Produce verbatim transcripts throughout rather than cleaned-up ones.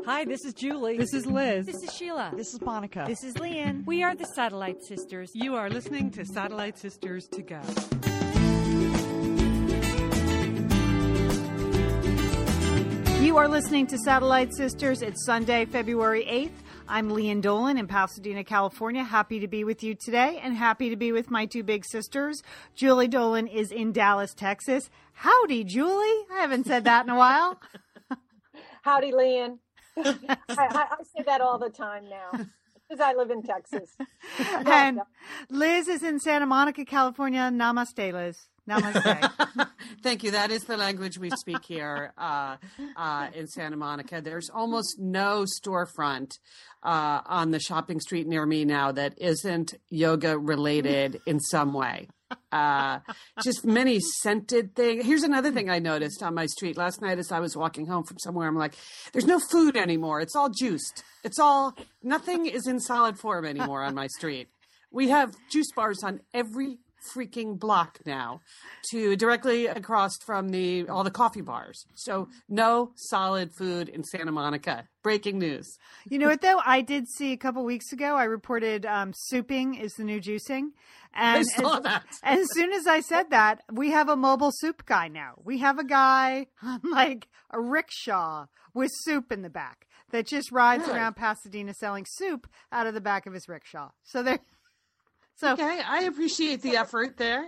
Hi, this is Julie. This is Liz. This is Sheila. This is Monica. This is Leanne. We are the Satellite Sisters. You are listening to Satellite Sisters to Go. You are listening to Satellite Sisters. It's Sunday, February eighth. I'm Leanne Dolan in Pasadena, California. Happy to be with you today and happy to be with my two big sisters. Julie Dolan is in Dallas, Texas. Howdy, Julie. I haven't said that in a while. Howdy, Leanne. I, I, I say that all the time now because I live in Texas. And Liz is in Santa Monica, California. Namaste, Liz. Namaste. Thank you. That is the language we speak here uh, uh, in Santa Monica. There's almost no storefront uh, on the shopping street near me now that isn't yoga related in some way. Uh, just many scented things. Here's another thing I noticed on my street last night as I was walking home from somewhere. I'm like, there's no food anymore. It's all juiced. It's all, nothing is in solid form anymore on my street. We have juice bars on every freaking block now to directly across from the all the coffee bars. So no solid food in Santa Monica. Breaking news. You know what, though? I did see a couple weeks ago, I reported um, souping is the new juicing. And I saw as, that. And as soon as I said that, we have a mobile soup guy now. We have a guy on like a rickshaw with soup in the back that just rides Really? around Pasadena selling soup out of the back of his rickshaw. So there. So, okay, I appreciate the effort there.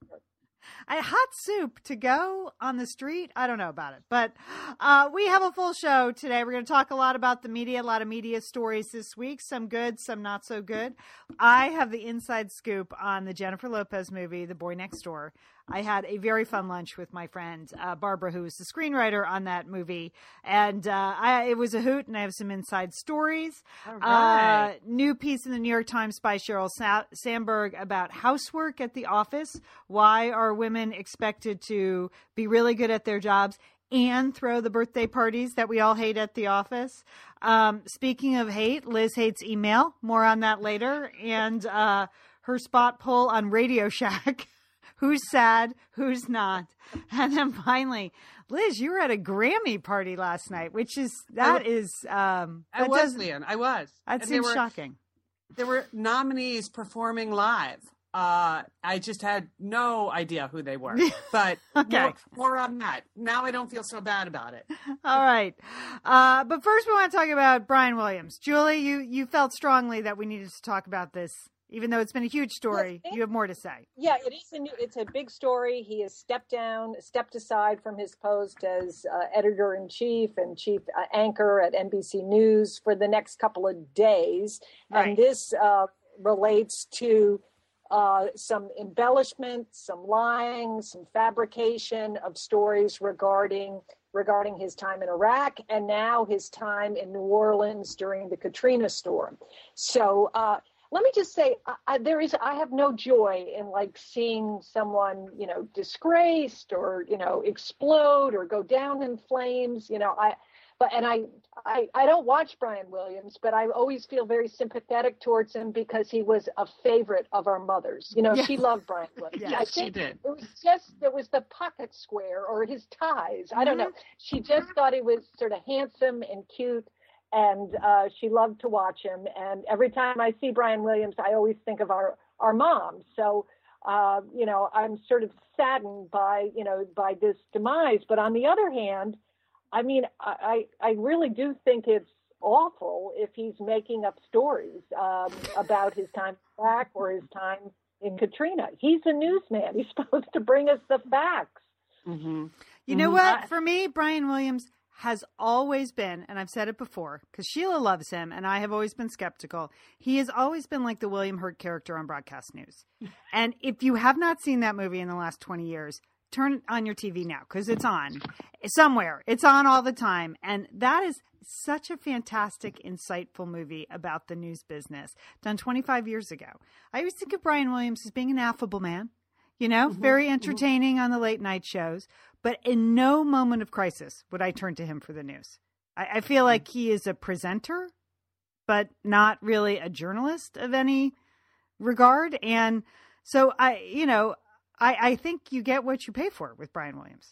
A hot soup to go on the street? I don't know about it. But uh, we have a full show today. We're going to talk a lot about the media, a lot of media stories this week. Some good, some not so good. I have the inside scoop on the Jennifer Lopez movie, The Boy Next Door. I had a very fun lunch with my friend uh, Barbara, who is the screenwriter on that movie. And uh, I, it was a hoot, and I have some inside stories. All right. Uh, new piece in the New York Times by Sheryl Sa- Sandberg about housework at the office. Why are women expected to be really good at their jobs and throw the birthday parties that we all hate at the office? Um, speaking of hate, Liz hates email. More on that later. And uh, her spot poll on Radio Shack. Who's sad? Who's not? And then finally, Liz, you were at a Grammy party last night, which is, that is, um, I that was, does- Leanne. I was. That And seems there were, shocking. There were nominees performing live. Uh, I just had no idea who they were. But Okay. more, more on that. Now I don't feel so bad about it. All right. Uh, but first we want to talk about Brian Williams. Julie, you, you felt strongly that we needed to talk about this. Even though it's been a huge story, Yes, it- you have more to say. Yeah, it is a new, it's a big story. He has stepped down, stepped aside from his post as uh, editor-in-chief and chief uh, anchor at N B C News for the next couple of days. Right. And this uh, relates to uh, some embellishment, some lying, some fabrication of stories regarding regarding his time in Iraq and now his time in New Orleans during the Katrina storm. So, uh, let me just say, I, I, there is, I have no joy in like seeing someone, you know, disgraced or, you know, explode or go down in flames, you know, I, but, and I, I, I don't watch Brian Williams, but I always feel very sympathetic towards him because he was a favorite of our mothers. You know, Yeah. she loved Brian Williams. Yes, I she think did. It was just, it was the pocket square or his ties. I don't know. She just thought he was sort of handsome and cute. And uh, she loved to watch him. And every time I see Brian Williams, I always think of our, our mom. So, uh, you know, I'm sort of saddened by, you know, by this demise. But on the other hand, I mean, I, I really do think it's awful if he's making up stories um, about his time back or his time in Katrina. He's a newsman. He's supposed to bring us the facts. Mm-hmm. You know Mhm. what? For me, Brian Williams has always been, and I've said it before, because Sheila loves him, and I have always been skeptical. He has always been like the William Hurt character on broadcast news. And if you have not seen that movie in the last twenty years, turn on your T V now, because it's on somewhere. It's on all the time. And that is such a fantastic, insightful movie about the news business done twenty-five years ago. I always think of Brian Williams as being an affable man, you know, Mm-hmm. very entertaining on the late night shows. But in no moment of crisis would I turn to him for the news. I, I feel like he is a presenter, but not really a journalist of any regard. And so I, you know, I, I think you get what you pay for with Brian Williams.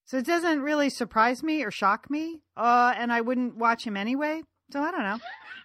So it doesn't really surprise me or shock me, uh, and I wouldn't watch him anyway. So I don't know.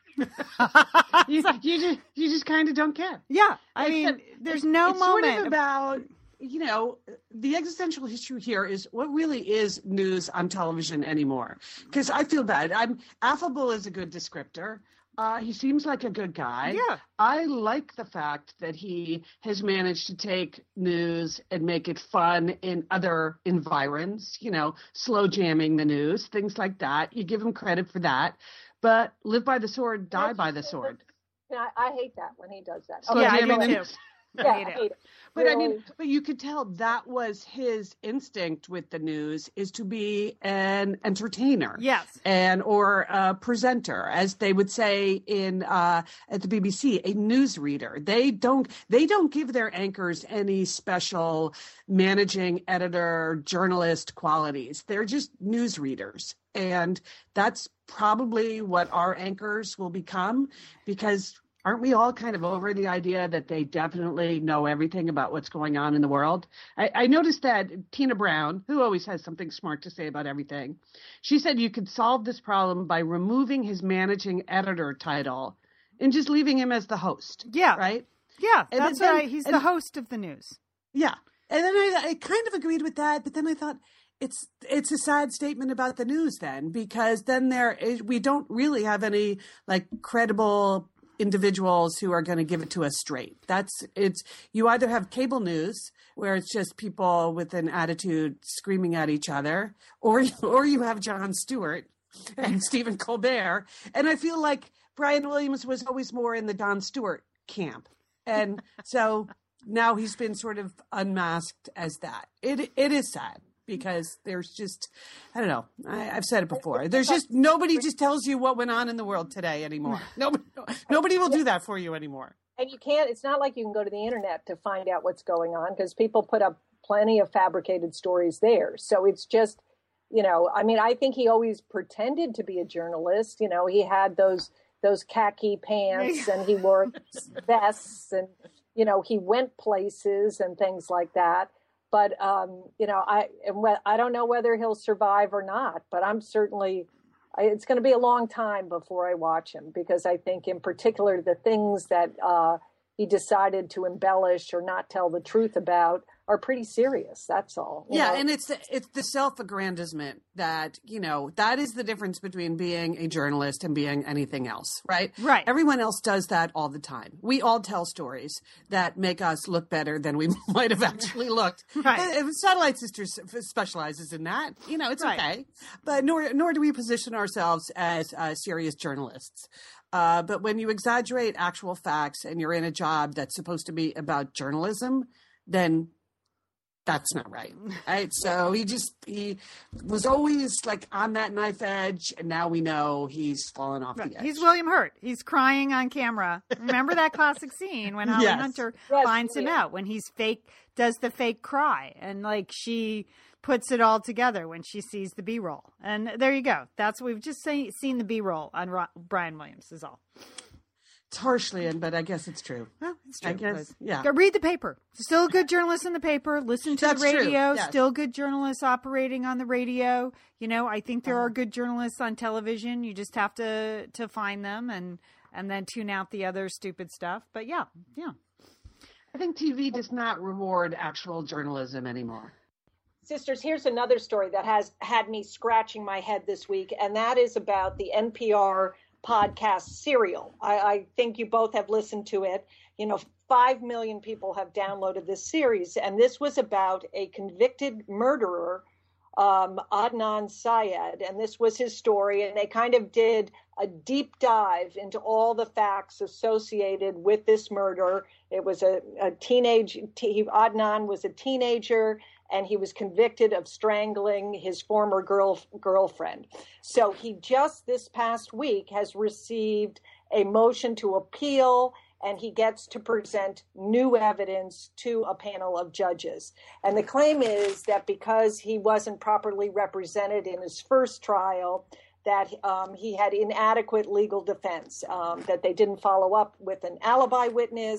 you, you just you just kind of don't care. Yeah, I mean, Except there's no it's moment sort of about, you know, the existential issue here is what really is news on television anymore. Because I feel bad. I'm affable is a good descriptor. Uh, he seems like a good guy. Yeah. I like the fact that he has managed to take news and make it fun in other environs, you know, slow jamming the news, things like that. You give him credit for that. But live by the sword, die That's, by the sword. I, I hate that when he does that. Slow Yeah, I jamming do the too. news. Yeah, I I hate it. hate it. But I Really. mean, but you could tell that was his instinct with the news, is to be an entertainer. Yes. And or a presenter, as they would say in uh, at the B B C, a newsreader. They don't they don't give their anchors any special managing editor, journalist qualities. They're just newsreaders. And that's probably what our anchors will become, because aren't we all kind of over the idea that they definitely know everything about what's going on in the world? I, I noticed that Tina Brown, who always has something smart to say about everything, she said you could solve this problem by removing his managing editor title and just leaving him as the host. Yeah. Right? Yeah, And that's then- right. He's and- the host of the news. Yeah. And then I, I kind of agreed with that, but then I thought, It's it's a sad statement about the news then, because then there is, we don't really have any like credible individuals who are going to give it to us straight. That's it's you either have cable news where it's just people with an attitude screaming at each other, or or you have Jon Stewart and Stephen Colbert. And I feel like Brian Williams was always more in the Jon Stewart camp, and so now he's been sort of unmasked as that. It it is sad. Because there's just, I don't know, I, I've said it before. There's just, nobody just tells you what went on in the world today anymore. Nobody, nobody will do that for you anymore. And you can't, it's not like you can go to the internet to find out what's going on, because people put up plenty of fabricated stories there. So it's just, you know, I mean, I think he always pretended to be a journalist. You know, he had those, those khaki pants and he wore vests and, you know, he went places and things like that. But, um, you know, I I don't know whether he'll survive or not, but I'm certainly, I, it's going to be a long time before I watch him, because I think in particular the things that uh, he decided to embellish or not tell the truth about are pretty serious. That's all. you Yeah, know? and it's the, it's the self-aggrandizement that, you know, that is the difference between being a journalist and being anything else, right? Right. Everyone else does that all the time. We all tell stories that make us look better than we might have actually looked. Right. And- and Satellite Sisters specializes in that. You know, it's Right. okay. But nor nor do we position ourselves as uh, serious journalists. Uh, but when you exaggerate actual facts and you're in a job that's supposed to be about journalism, then that's not right. Right. So he just, he was always like on that knife edge. And now we know he's fallen off the edge. He's William Hurt. He's crying on camera. Remember that classic scene when Holly Yes. Hunter Yes, finds him yeah. out, when he's fake, does the fake cry, and like she puts it all together when she sees the B-roll. And there you go. That's what we've just seen, seen the B-roll on Ro- Brian Williams is all. It's harshly in, but I guess it's true. Well, it's true. I guess, yeah. Go read the paper. Still good journalists in the paper. Listen to That's the true, radio. yes. Still good journalists operating on the radio. You know, I think there are good journalists on television. You just have to to find them and and then tune out the other stupid stuff. But yeah, yeah. I think T V does not reward actual journalism anymore. Sisters, here's another story that has had me scratching my head this week, and that is about the N P R podcast Serial. I, I think you both have listened to it. You know, five million people have downloaded this series, and this was about a convicted murderer, um, Adnan Syed, and this was his story, and they kind of did a deep dive into all the facts associated with this murder. It was a, a teenage, t- Adnan was a teenager, and he was convicted of strangling his former girl, girlfriend. So he just this past week has received a motion to appeal, and he gets to present new evidence to a panel of judges. And the claim is that because he wasn't properly represented in his first trial, that um, he had inadequate legal defense, um, that they didn't follow up with an alibi witness,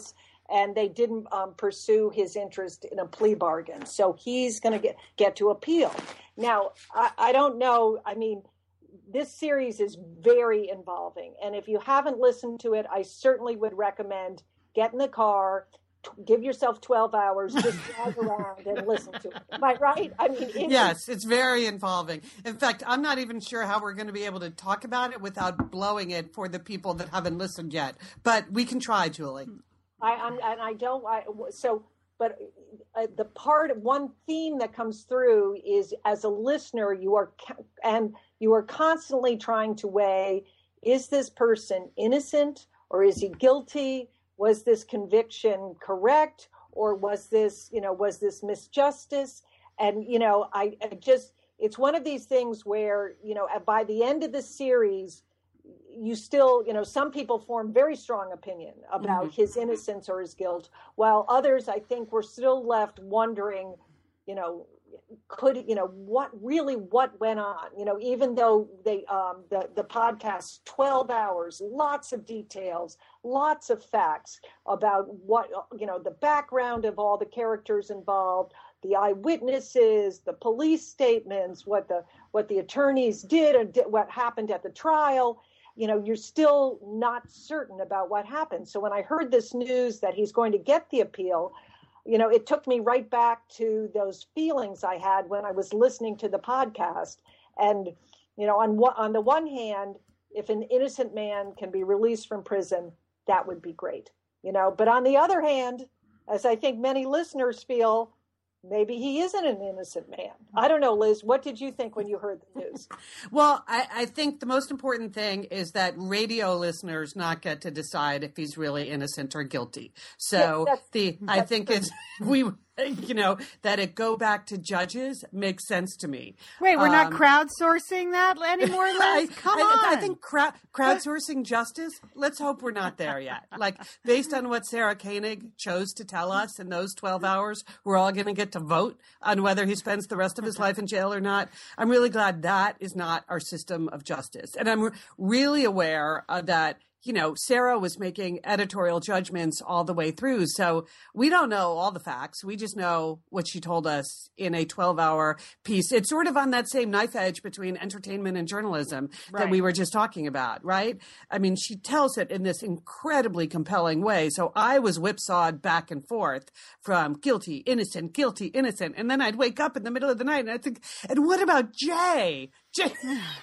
and they didn't um, pursue his interest in a plea bargain. So he's going to get, get to appeal. Now, I, I don't know. I mean, this series is very involving. And if you haven't listened to it, I certainly would recommend get in the car, t- give yourself twelve hours, just drive around and listen to it. Am I right? I mean, it yes, is- it's very involving. In fact, I'm not even sure how we're going to be able to talk about it without blowing it for the people that haven't listened yet. But we can try, Julie. I, I'm, and I don't, I, so, but uh, the part, one theme that comes through is as a listener, you are, and you are constantly trying to weigh, is this person innocent or is he guilty? Was this conviction correct? Or was this, you know, was this misjustice? And, you know, I, I just, it's one of these things where, you know, by the end of the series, you still, you know, some people form very strong opinion about mm-hmm. his innocence or his guilt, while others, I think, were still left wondering, you know, could, you know, what really, what went on, you know, even though they, um, the, the podcast, twelve hours, lots of details, lots of facts about what, you know, the background of all the characters involved, the eyewitnesses, the police statements, what the, what the attorneys did and did, what happened at the trial. You know, you're still not certain about what happened. So when I heard this news that he's going to get the appeal, you know, it took me right back to those feelings I had when I was listening to the podcast. And, you know, on one, on the one hand, if an innocent man can be released from prison, that would be great, you know. But on the other hand, as I think many listeners feel, maybe he isn't an innocent man. I don't know, Liz, what did you think when you heard the news? Well, I, I think the most important thing is that radio listeners not get to decide if he's really innocent or guilty. So yes, that's, the that's I think true. it's we you know that it go back to judges makes sense to me. Wait, we're not Um, crowdsourcing that anymore, Liz? I, Come I, on. I think crowd, crowdsourcing justice, let's hope we're not there yet. Like, based on what Sarah Koenig chose to tell us in those twelve hours, we're all going to get to vote on whether he spends the rest of his life in jail or not. I'm really glad that is not our system of justice. And I'm re- really aware uh, that, you know, Sarah was making editorial judgments all the way through. So we don't know all the facts. We just know what she told us in a twelve hour piece. It's sort of on that same knife edge between entertainment and journalism Right. that we were just talking about, right? I mean, she tells it in this incredibly compelling way. So I was whipsawed back and forth from guilty, innocent, guilty, innocent. And then I'd wake up in the middle of the night and I'd think, and what about Jay? Jay,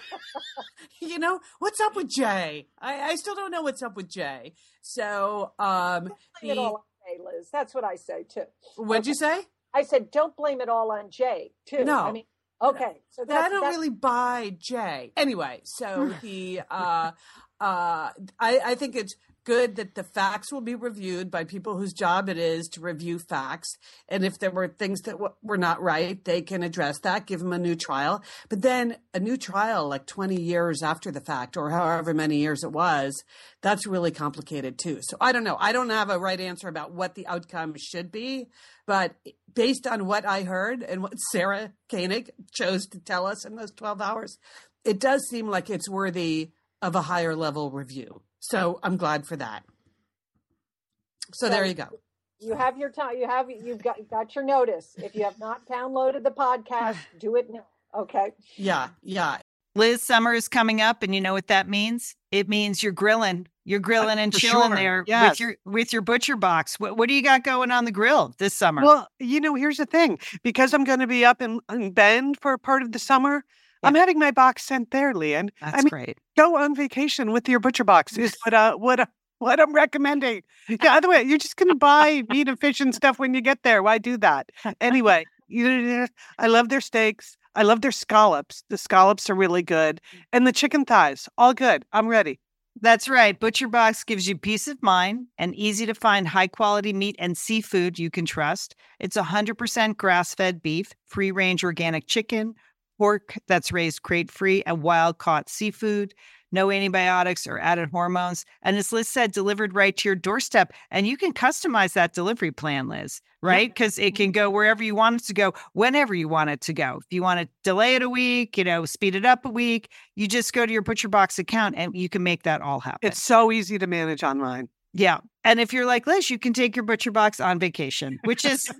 you know, what's up with Jay? I, I still don't know what's up with Jay. So, um, Don't blame it the, all on Jay, Liz. That's what I say too. what'd you say? I said, don't blame it all on Jay too. No. I mean, okay. So But I that's, don't that's, really buy Jay. Anyway, so he, uh, uh, I, I think it's good that the facts will be reviewed by people whose job it is to review facts. And if there were things that w- were not right, they can address that, give him a new trial. But then a new trial, like twenty years after the fact, or however many years it was, that's really complicated too. So I don't know. I don't have a right answer about what the outcome should be. But based on what I heard and what Sarah Koenig chose to tell us in those twelve hours, it does seem like it's worthy of a higher level review. So I'm glad for that. So, So- there you go. you have your time. You have, you've got, got your notice. If you have not downloaded the podcast, do it now. Okay. Yeah, yeah. Liz, summer is coming up, and you know what that means? It means you're grilling. You're grilling and for chilling sure. there Yes. with your with your butcher box. What what do you got going on the grill this summer? Well, you know, here's the thing. Because I'm going to be up in, in Bend for part of the summer, I'm having my box sent there, Leanne. That's I mean, great. go on vacation with your butcher box is what uh, what uh, what I'm recommending. Yeah, other way, you're just going to buy meat and fish and stuff when you get there. Why do that? Anyway, you, I love their steaks. I love their scallops. The scallops are really good. And the chicken thighs, all good. I'm ready. That's right. Butcher Box gives you peace of mind and easy to find high quality meat and seafood you can trust. It's one hundred percent grass fed beef, free range organic chicken, pork that's raised crate free, and wild caught seafood. No antibiotics or added hormones. And as Liz said, delivered right to your doorstep. And you can customize that delivery plan, Liz, right? Because it can go wherever you want it to go, whenever you want it to go. If you want to delay it a week, you know, speed it up a week, you just go to your ButcherBox account and you can make that all happen. It's so easy to manage online. Yeah. And if you're like Liz, you can take your Butcher Box on vacation, which is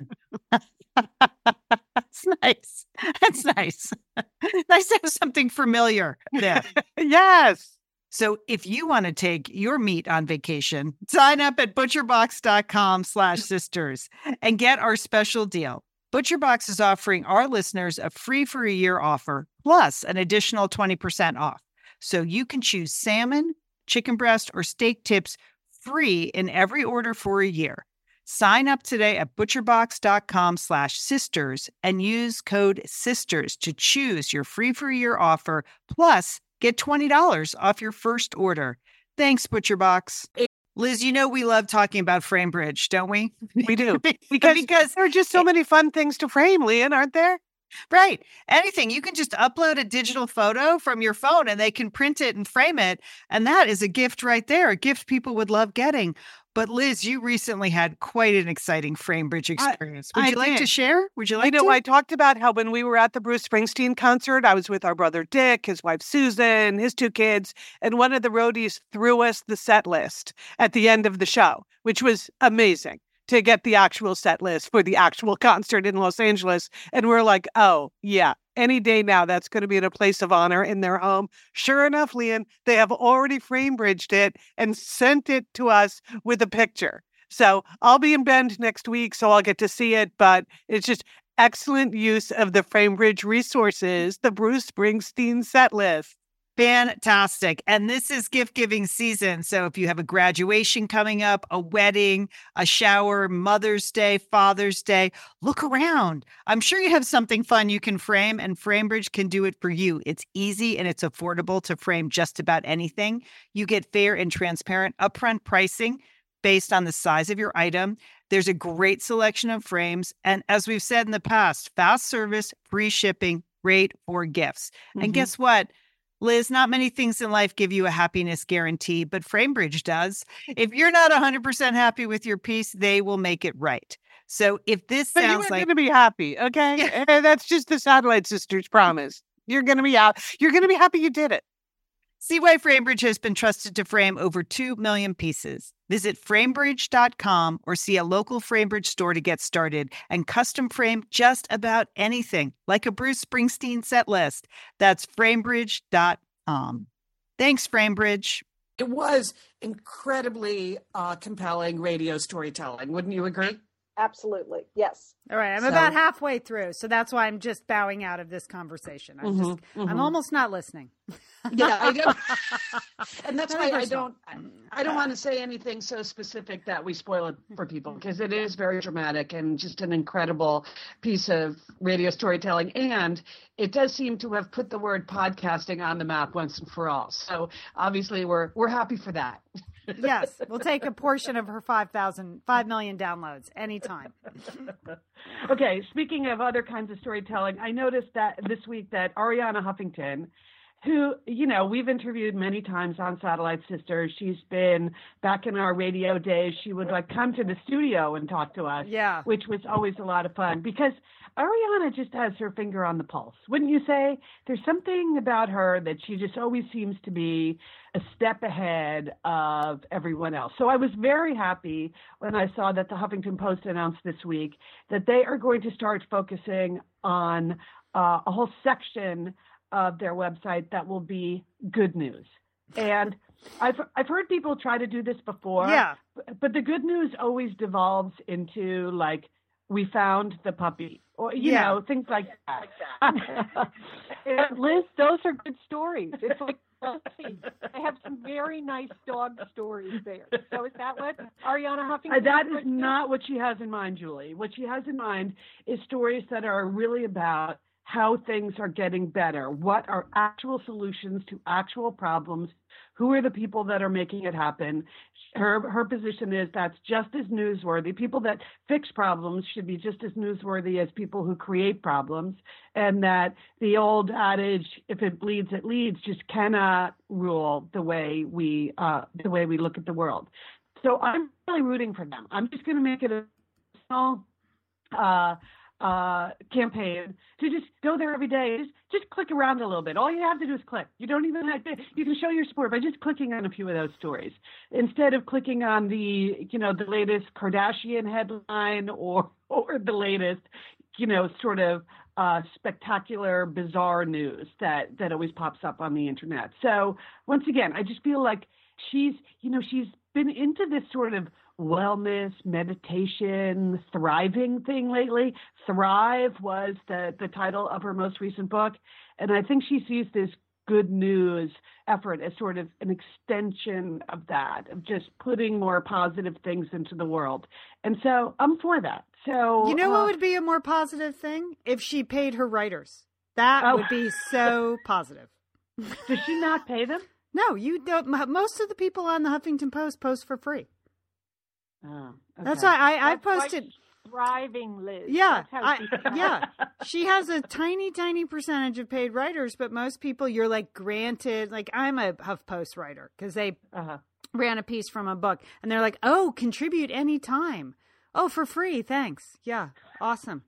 that's nice. That's nice. Nice to have something familiar there. Yes. So if you want to take your meat on vacation, sign up at butcherbox.com slash sisters and get our special deal. ButcherBox is offering our listeners a free for a year offer plus an additional twenty percent off. So you can choose salmon, chicken breast, or steak tips free in every order for a year. Sign up today at butcherbox.com slash sisters and use code SISTERS to choose your free for a year offer plus get twenty dollars off your first order. Thanks, ButcherBox. Liz, you know we love talking about FrameBridge, don't we? We do. Because, because there are just so many fun things to frame, Lian, aren't there? Right. Anything. You can just upload a digital photo from your phone and they can print it and frame it. And that is a gift right there, a gift people would love getting. But Liz, you recently had quite an exciting FrameBridge experience. Would I you like did. to share? Would you like You know, to? I talked about how when we were at the Bruce Springsteen concert, I was with our brother Dick, his wife Susan, his two kids, and one of the roadies threw us the set list at the end of the show, which was amazing to get the actual set list for the actual concert in Los Angeles. And we're like, oh, yeah, any day now, that's going to be in a place of honor in their home. Sure enough, Lian, they have already FrameBridged it and sent it to us with a picture. So I'll be in Bend next week, so I'll get to see it. But it's just excellent use of the FrameBridge resources, the Bruce Springsteen set list. Fantastic. And this is gift giving season. So if you have a graduation coming up, a wedding, a shower, Mother's Day, Father's Day, look around. I'm sure you have something fun you can frame, and FrameBridge can do it for you. It's easy and it's affordable to frame just about anything. You get fair and transparent upfront pricing based on the size of your item. There's a great selection of frames. And as we've said in the past, fast service, free shipping, great for gifts. Mm-hmm. And guess what? Liz, not many things in life give you a happiness guarantee, but FrameBridge does. If you're not one hundred percent happy with your piece, they will make it right. So if this But sounds you're like... going to be happy, okay? Yeah. And that's just the Satellite Sisters promise. You're going to be out. You're going to be happy you did it. See why FrameBridge has been trusted to frame over two million pieces. Visit framebridge dot com or see a local FrameBridge store to get started and custom frame just about anything, like a Bruce Springsteen set list. That's framebridge dot com. Thanks, FrameBridge. It was incredibly uh, compelling radio storytelling. Wouldn't you agree? Absolutely. Yes. All right. I'm So- about halfway through, so that's why I'm just bowing out of this conversation. I'm just, Mhm, I'm mhm. almost not listening. Yeah, I don't. And that's Very why I personal. don't. I don't want to say anything so specific that we spoil it for people, because it is very dramatic and just an incredible piece of radio storytelling. And it does seem to have put the word podcasting on the map once and for all. So obviously, we're we're happy for that. Yes, we'll take a portion of her five thousand, five million downloads anytime. Okay, speaking of other kinds of storytelling, I noticed that this week that Ariana Huffington, who, you know, we've interviewed many times on Satellite Sisters. She's been back in our radio days. She would like come to the studio and talk to us, Yeah. which was always a lot of fun because Ariana just has her finger on the pulse. Wouldn't you say? There's something about her that she just always seems to be a step ahead of everyone else. So I was very happy when I saw that the Huffington Post announced this week that they are going to start focusing on uh, a whole section of their website that will be good news. And I've I've heard people try to do this before. Yeah. But the good news always devolves into like, we found the puppy, or you Yeah. know, things like that. And Liz, those are good stories. It's like I have some very nice dog stories there. So is that what Ariana Huffington? Uh, that is not what she has in mind, Julie. What she has in mind is stories that are really about how things are getting better. What are actual solutions to actual problems? Who are the people that are making it happen? Her her position is that's just as newsworthy. People that fix problems should be just as newsworthy as people who create problems, and that the old adage, if it bleeds, it leads, just cannot rule the way we uh, the way we look at the world. So I'm really rooting for them. I'm just going to make it a small uh, uh, campaign to just go there every day. Just, just click around a little bit. All you have to do is click. You don't even have to, you can show your support by just clicking on a few of those stories instead of clicking on the, you know, the latest Kardashian headline or, or the latest, you know, sort of uh, spectacular, bizarre news that, that always pops up on the internet. So once again, I just feel like she's, you know, she's been into this sort of wellness, meditation, thriving thing lately. Thrive was the, the title of her most recent book. And I think she sees this good news effort as sort of an extension of that, of just putting more positive things into the world. And so I'm for that. So You know uh, what would be a more positive thing? If she paid her writers. That Oh. would be so positive. Does she not pay them? No, you don't. m- Most of the people on the Huffington Post post for free. Oh, That's okay. why I, I That's why posted. she's thriving, Liz. Yeah, That's how I, she yeah. She has a tiny, tiny percentage of paid writers, but most people, you're like granted. Like I'm a HuffPost writer because they Uh-huh. ran a piece from a book, and they're like, "Oh, contribute anytime. Oh, for free, thanks. Yeah, awesome."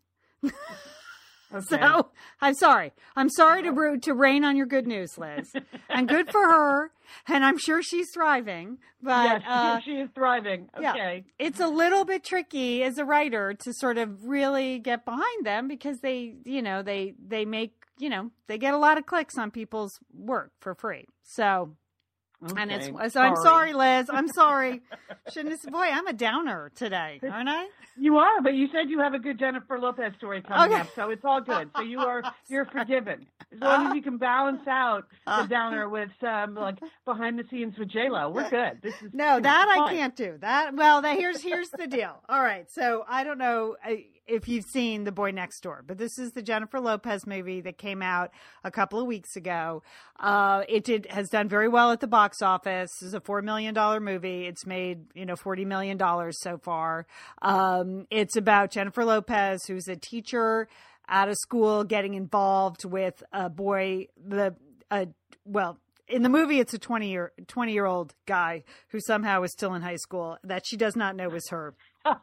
Okay. So I'm sorry. I'm sorry to ru- to rain on your good news, Liz, and good for her. And I'm sure she's thriving. But yes, uh, she is thriving. yeah. Okay. it's a little bit tricky as a writer to sort of really get behind them because they, you know, they they make, you know, they get a lot of clicks on people's work for free. So. And it's Okay. so I'm sorry, Liz. I'm sorry. Shouldn't have, boy, I'm a downer today, aren't I? You are, but you said you have a good Jennifer Lopez story coming Okay. up, so it's all good. So you are you're forgiven as long as you can balance out the downer with some like behind the scenes with J Lo. We're good. This is No, that I fine. can't do. That well, that, here's here's the deal. All right, so I don't know uh, if you've seen The Boy Next Door, but this is the Jennifer Lopez movie that came out a couple of weeks ago. Uh, it did has done very well at the box office. This is a four million dollar movie. It's made you know forty million dollars so far. Um, it's about Jennifer Lopez, who's a teacher out of school, getting involved with a boy. The uh, well. In the movie, it's a twenty year twenty year old guy who somehow is still in high school that she does not know is her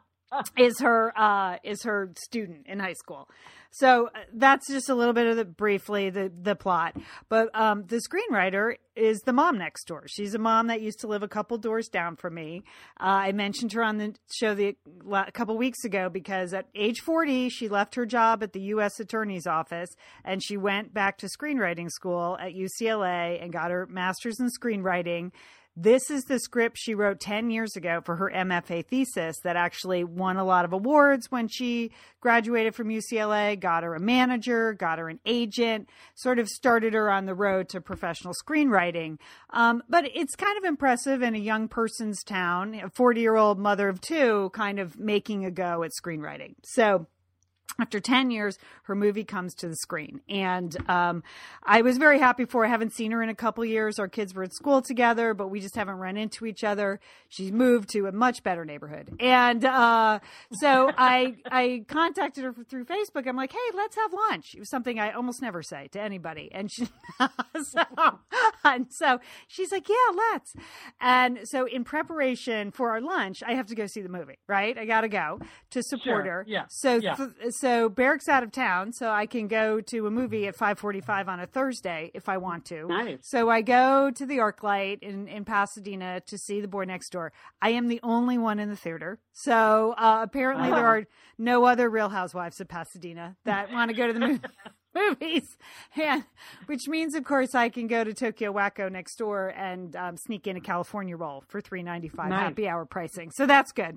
is her uh, is her student in high school. So uh, that's just a little bit of the briefly the the plot. But um, the screenwriter is the mom next door. She's a mom that used to live a couple doors down from me. Uh, I mentioned her on the show the a couple weeks ago because at age forty, she left her job at the U S Attorney's Office and she went back to screenwriting school at U C L A and got her master's in screenwriting. This is the script she wrote ten years ago for her M F A thesis that actually won a lot of awards when she graduated from U C L A, got her a manager, got her an agent, sort of started her on the road to professional screenwriting. Um, but it's kind of impressive in a young person's town, a forty-year-old mother of two kind of making a go at screenwriting. So after ten years, her movie comes to the screen. And um, I was very happy for her. I haven't seen her in a couple years. Our kids were at school together, but we just haven't run into each other. She's moved to a much better neighborhood. And uh, so I I contacted her through Facebook. I'm like, hey, let's have lunch. It was something I almost never say to anybody. And, she, so, and so she's like, yeah, let's. And so in preparation for our lunch, I have to go see the movie, right? I got to go to support Sure. her. Yeah. So Yeah. th- So Barrick's out of town, so I can go to a movie at five forty-five on a Thursday if I want to. Nice. So I go to the ArcLight in, in Pasadena to see The Boy Next Door. I am the only one in the theater. So uh, apparently there are no other Real Housewives of Pasadena that want to go to the movie. movies, and which means, of course, I can go to Tokyo Wacko next door and um, sneak in a California roll for three ninety-five Nice. happy hour pricing. So that's good.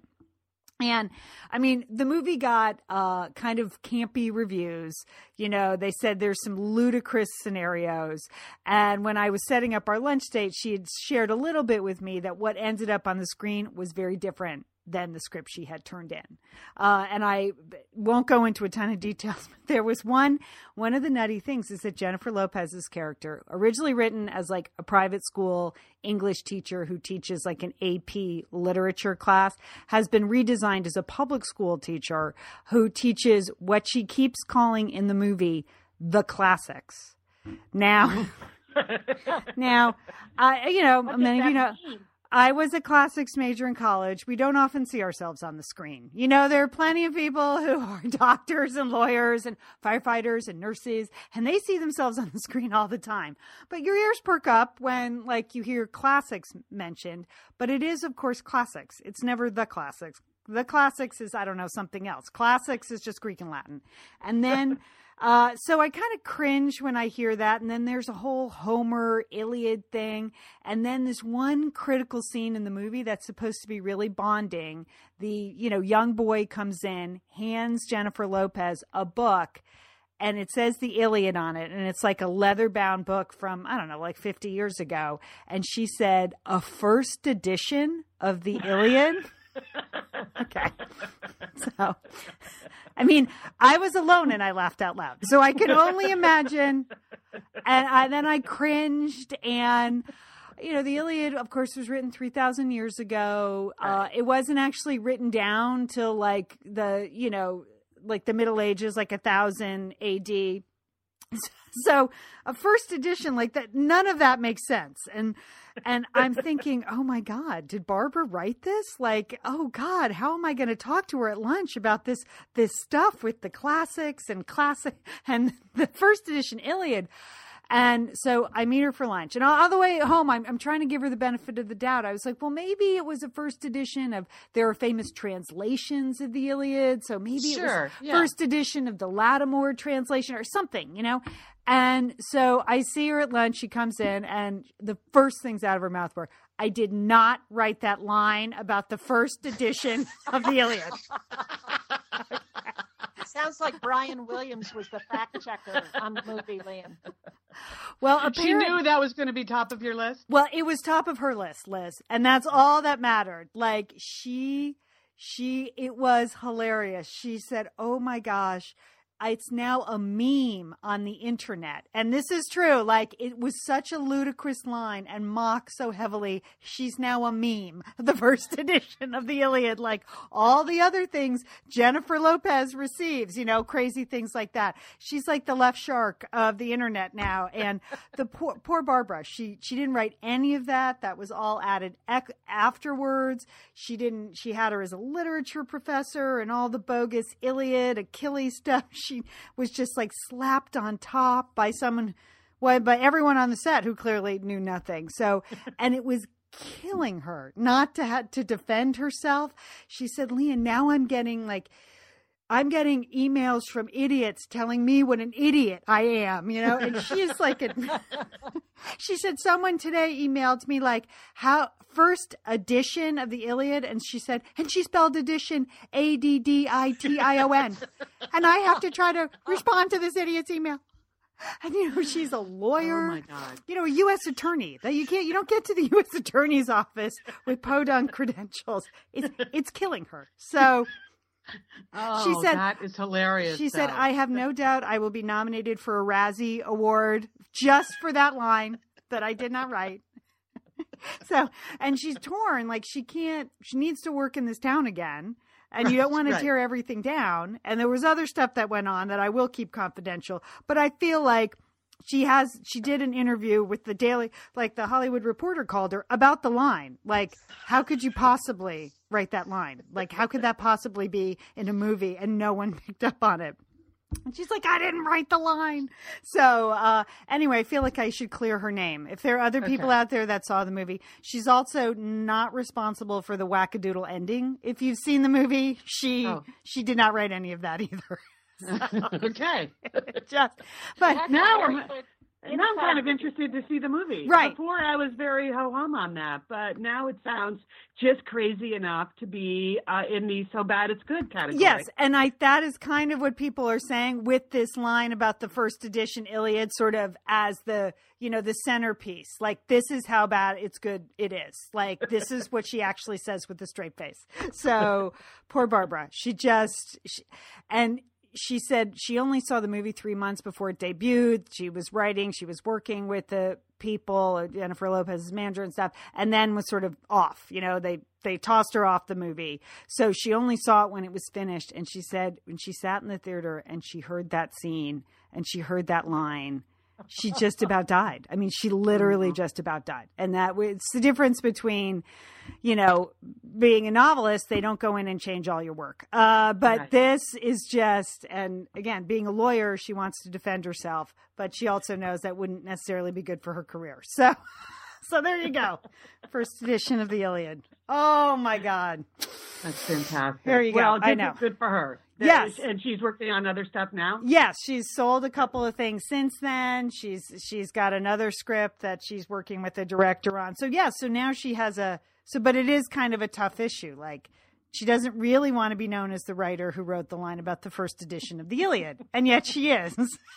And I mean, the movie got uh, kind of campy reviews. You know, they said there's some ludicrous scenarios. And when I was setting up our lunch date, she had shared a little bit with me that what ended up on the screen was very different than the script she had turned in. Uh, and I won't go into a ton of details, but there was one, one of the nutty things is that Jennifer Lopez's character, originally written as like a private school English teacher who teaches like an A P literature class, has been redesigned as a public school teacher who teaches what she keeps calling in the movie the classics. Now, now, I, you know, What many does of you that know, mean? I was a classics major in college. We don't often see ourselves on the screen. You know, there are plenty of people who are doctors and lawyers and firefighters and nurses, and they see themselves on the screen all the time. But your ears perk up when, like, you hear classics mentioned. But it is, of course, classics. It's never the classics. The classics is, I don't know, something else. Classics is just Greek and Latin. And then... Uh, so I kind of cringe when I hear that. And then there's a whole Homer Iliad thing. And then this one critical scene in the movie that's supposed to be really bonding. The, you know, young boy comes in, hands Jennifer Lopez a book, and it says the Iliad on it. And it's like a leather bound book from, I don't know, like fifty years ago. And she said, a first edition of the Iliad. Okay. So, I mean, I was alone and I laughed out loud. So I can only imagine. And I, then I cringed. And, you know, the Iliad, of course, was written three thousand years ago. Uh, it wasn't actually written down till like the, you know, like the Middle Ages, like one thousand A D. So a first edition like that, none of that makes sense. And and I'm thinking, oh my God, did Barbara write this? Like, oh God, how am I going to talk to her at lunch about this this stuff with the classics and classic and the first edition Iliad? And so I meet her for lunch. And all the way home, I'm, I'm trying to give her the benefit of the doubt. I was like, well, maybe it was a first edition of, there are famous translations of the Iliad. So maybe Sure, it was yeah. first edition of the Lattimore translation or something, you know? And so I see her at lunch. She comes in and the first things out of her mouth were, I did not write that line about the first edition of the Iliad. Sounds like Brian Williams was the fact checker on the movie, Liam. Well, She apparently, knew that was going to be top of your list. well, it was top of her list, Liz, and that's all that mattered. Like she, she, it was hilarious. She said, "Oh my gosh." It's now a meme on the internet. And this is true. Like, it was such a ludicrous line and mocked so heavily. She's now a meme. The first edition of the Iliad, like all the other things Jennifer Lopez receives, you know, crazy things like that. She's like the left shark of the internet now. And the poor, poor Barbara, she, she didn't write any of that. That was all added ec- afterwards. She didn't, she had her as a literature professor and all the bogus Iliad, Achilles stuff. She She was just like slapped on top by someone, well, by everyone on the set who clearly knew nothing. So, and it was killing her not to have to defend herself. She said, Leah, now I'm getting like, I'm getting emails from idiots telling me what an idiot I am, you know, and she is like, a, she said, someone today emailed me like, how first edition of the Iliad. And she said, and she spelled edition A D D I T I O N. And I have to try to respond to this idiot's email. And, you know, she's a lawyer, Oh my God. you know, a U S attorney that you can't, you don't get to the U S attorney's office with podunk credentials. It's, it's killing her. So, Oh, She said- that is hilarious. she said, though. I have no doubt I will be nominated for a Razzie Award just for that line that I did not write. So, and she's torn. Like, she can't, she needs to work in this town again. And you don't want to Right. tear everything down. And there was other stuff that went on that I will keep confidential. But I feel like she has, she did an interview with the Daily, like the Hollywood Reporter called her about the line. Like, how could you possibly write that line? Like, how could that possibly be in a movie and no one picked up on it? And she's like, I didn't write the line. So uh, anyway, I feel like I should clear her name. If there are other people Okay. out there that saw the movie, she's also not responsible for the wackadoodle ending. If you've seen the movie, she Oh. she did not write any of that either. Okay. Just, but That's now very I'm- good And I'm kind of insight. interested to see the movie. Right. Before I was very ho-hum on that, but now it sounds just crazy enough to be uh, in the so bad it's good category. yes, and I that is kind of what people are saying with this line about the first edition Iliad, sort of as the, you know, the centerpiece. Like, this is how bad it's good it is. Like, this is what she actually says with a straight face. So poor Barbara, she just she, and. She said she only saw the movie three months before it debuted. She was writing, she was working with the people, Jennifer Lopez's manager and stuff, and then was sort of off. You know, they they tossed her off the movie. So she only saw it when it was finished. And she said when she sat in the theater and she heard that scene and she heard that line, she just about died. I mean, she literally Mm-hmm. just about died. And that it's the difference between, you know, being a novelist, they don't go in and change all your work. Uh, but Right. this is just, and again, being a lawyer, she wants to defend herself, but she also knows that wouldn't necessarily be good for her career. So, so there you go. First edition of the Iliad. Oh my God. That's fantastic. There you go. Well, I good, know. good for her. Yes. And she's working on other stuff now? Yes, she's sold a couple of things since then. She's she's got another script that she's working with a director on. So yeah, so now she has a so but it is kind of a tough issue. Like she doesn't really want to be known as the writer who wrote the line about the first edition of the Iliad, and yet she is.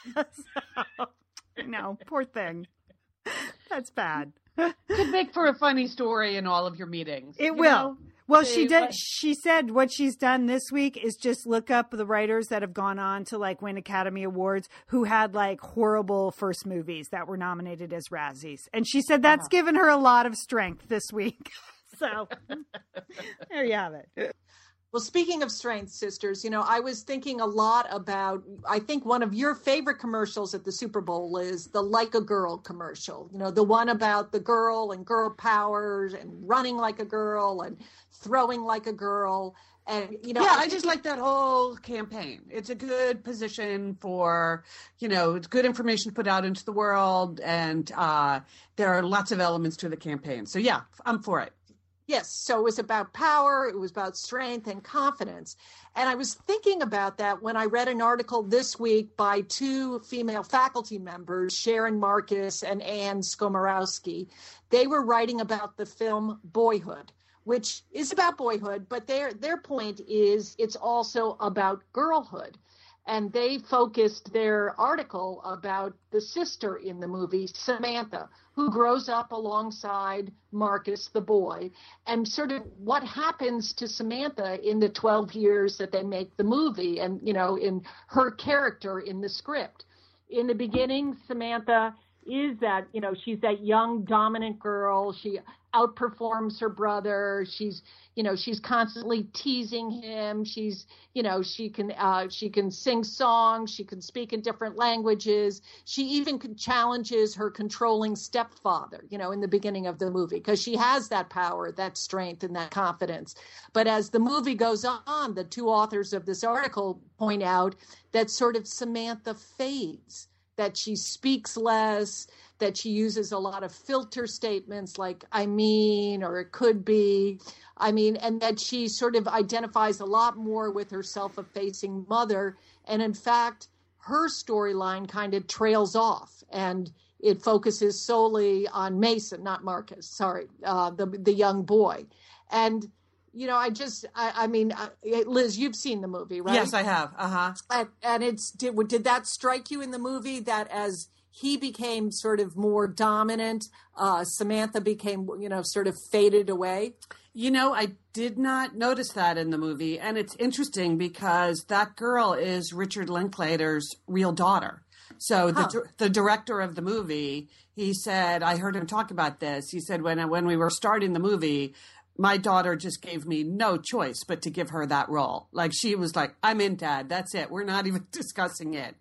So, no, poor thing. That's bad. Could make for a funny story in all of your meetings. It you will. know? Well, Say she did. what- She said what she's done this week is just look up the writers that have gone on to like win Academy Awards who had like horrible first movies that were nominated as Razzies. And she said that's given her a lot of strength this week. So there you have it. Well, speaking of strength, sisters, you know, I was thinking a lot about, I think one of your favorite commercials at the Super Bowl is the Like a Girl commercial, you know, the one about the girl and girl powers and running like a girl and throwing like a girl. And, you know, yeah, I just like that whole campaign. It's a good position for, you know, it's good information to put out into the world. And uh, there are lots of elements to the campaign. So, yeah, I'm for it. Yes. So it was about power. It was about strength and confidence. And I was thinking about that when I read an article this week by two female faculty members, Sharon Marcus and Anne Skomorowski. They were writing about the film Boyhood, which is about boyhood, but their their point is it's also about girlhood. And they focused their article about the sister in the movie, Samantha, who grows up alongside Marcus, the boy, and sort of what happens to Samantha in the twelve years that they make the movie and, you know, in her character in the script. In the beginning, Samantha is that, you know, she's that young, dominant girl. She outperforms her brother. She's, you know, she's constantly teasing him. She's, you know, she can, uh, she can sing songs. She can speak in different languages. She even challenges her controlling stepfather, you know, in the beginning of the movie, because she has that power, that strength, and that confidence. But as the movie goes on, the two authors of this article point out that sort of Samantha fades, that she speaks less, that she uses a lot of filter statements like I mean, or it could be, I mean, and that she sort of identifies a lot more with her self-effacing mother. And in fact, her storyline kind of trails off and it focuses solely on Mason, not Marcus, sorry, uh, the, the young boy. And, you know, I just, I, I mean, uh, Liz, you've seen the movie, right? Yes, I have. Uh-huh. And, and it's, did, did that strike you in the movie that as he became sort of more dominant, uh, Samantha became, you know, sort of faded away? You know, I did not notice that in the movie. And it's interesting because that girl is Richard Linklater's real daughter. So the, Huh. the director of the movie, he said, I heard him talk about this. He said, when, when we were starting the movie, my daughter just gave me no choice but to give her that role. Like she was like, I'm in, Dad. That's it. We're not even discussing it.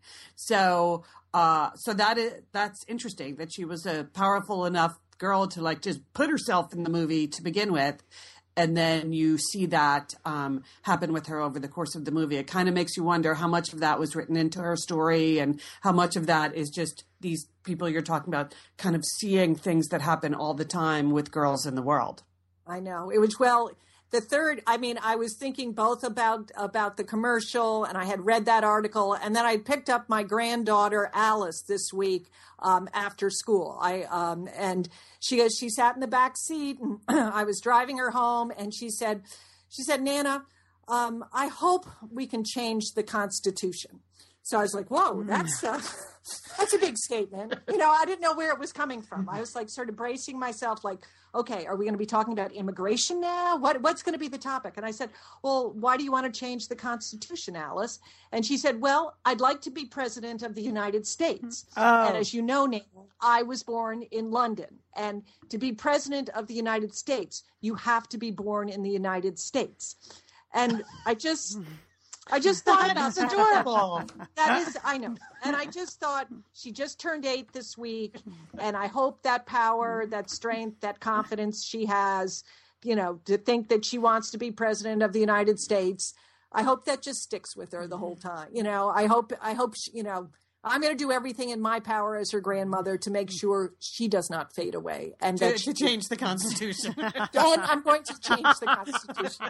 So, uh, so that is, that's interesting that she was a powerful enough girl to like just put herself in the movie to begin with. And then you see that um, happen with her over the course of the movie. It kind of makes you wonder how much of that was written into her story and how much of that is just these people you're talking about kind of seeing things that happen all the time with girls in the world. I know. It was, well, the third, I mean, I was thinking both about, about the commercial, and I had read that article, and then I picked up my granddaughter, Alice, this week um, after school. I um, and she goes, she sat in the back seat, and I was driving her home, and she said, she said, Nana, um, I hope we can change the Constitution. So I was like, whoa, that's uh, that's a big statement. You know, I didn't know where it was coming from. I was like sort of bracing myself like, okay, are we going to be talking about immigration now? What What's going to be the topic? And I said, well, why do you want to change the Constitution, Alice? And she said, well, I'd like to be president of the United States. Oh. And as you know, Nate, I was born in London. And to be president of the United States, you have to be born in the United States. And I just... I just thought That's about that. adorable. That is, I know. And I just thought she just turned eight this week. And I hope that power, that strength, that confidence she has, you know, to think that she wants to be president of the United States. I hope that just sticks with her the whole time. You know, I hope, I hope, she, you know, I'm going to do everything in my power as her grandmother to make sure she does not fade away. And To, that to change the Constitution. and I'm going to change the Constitution.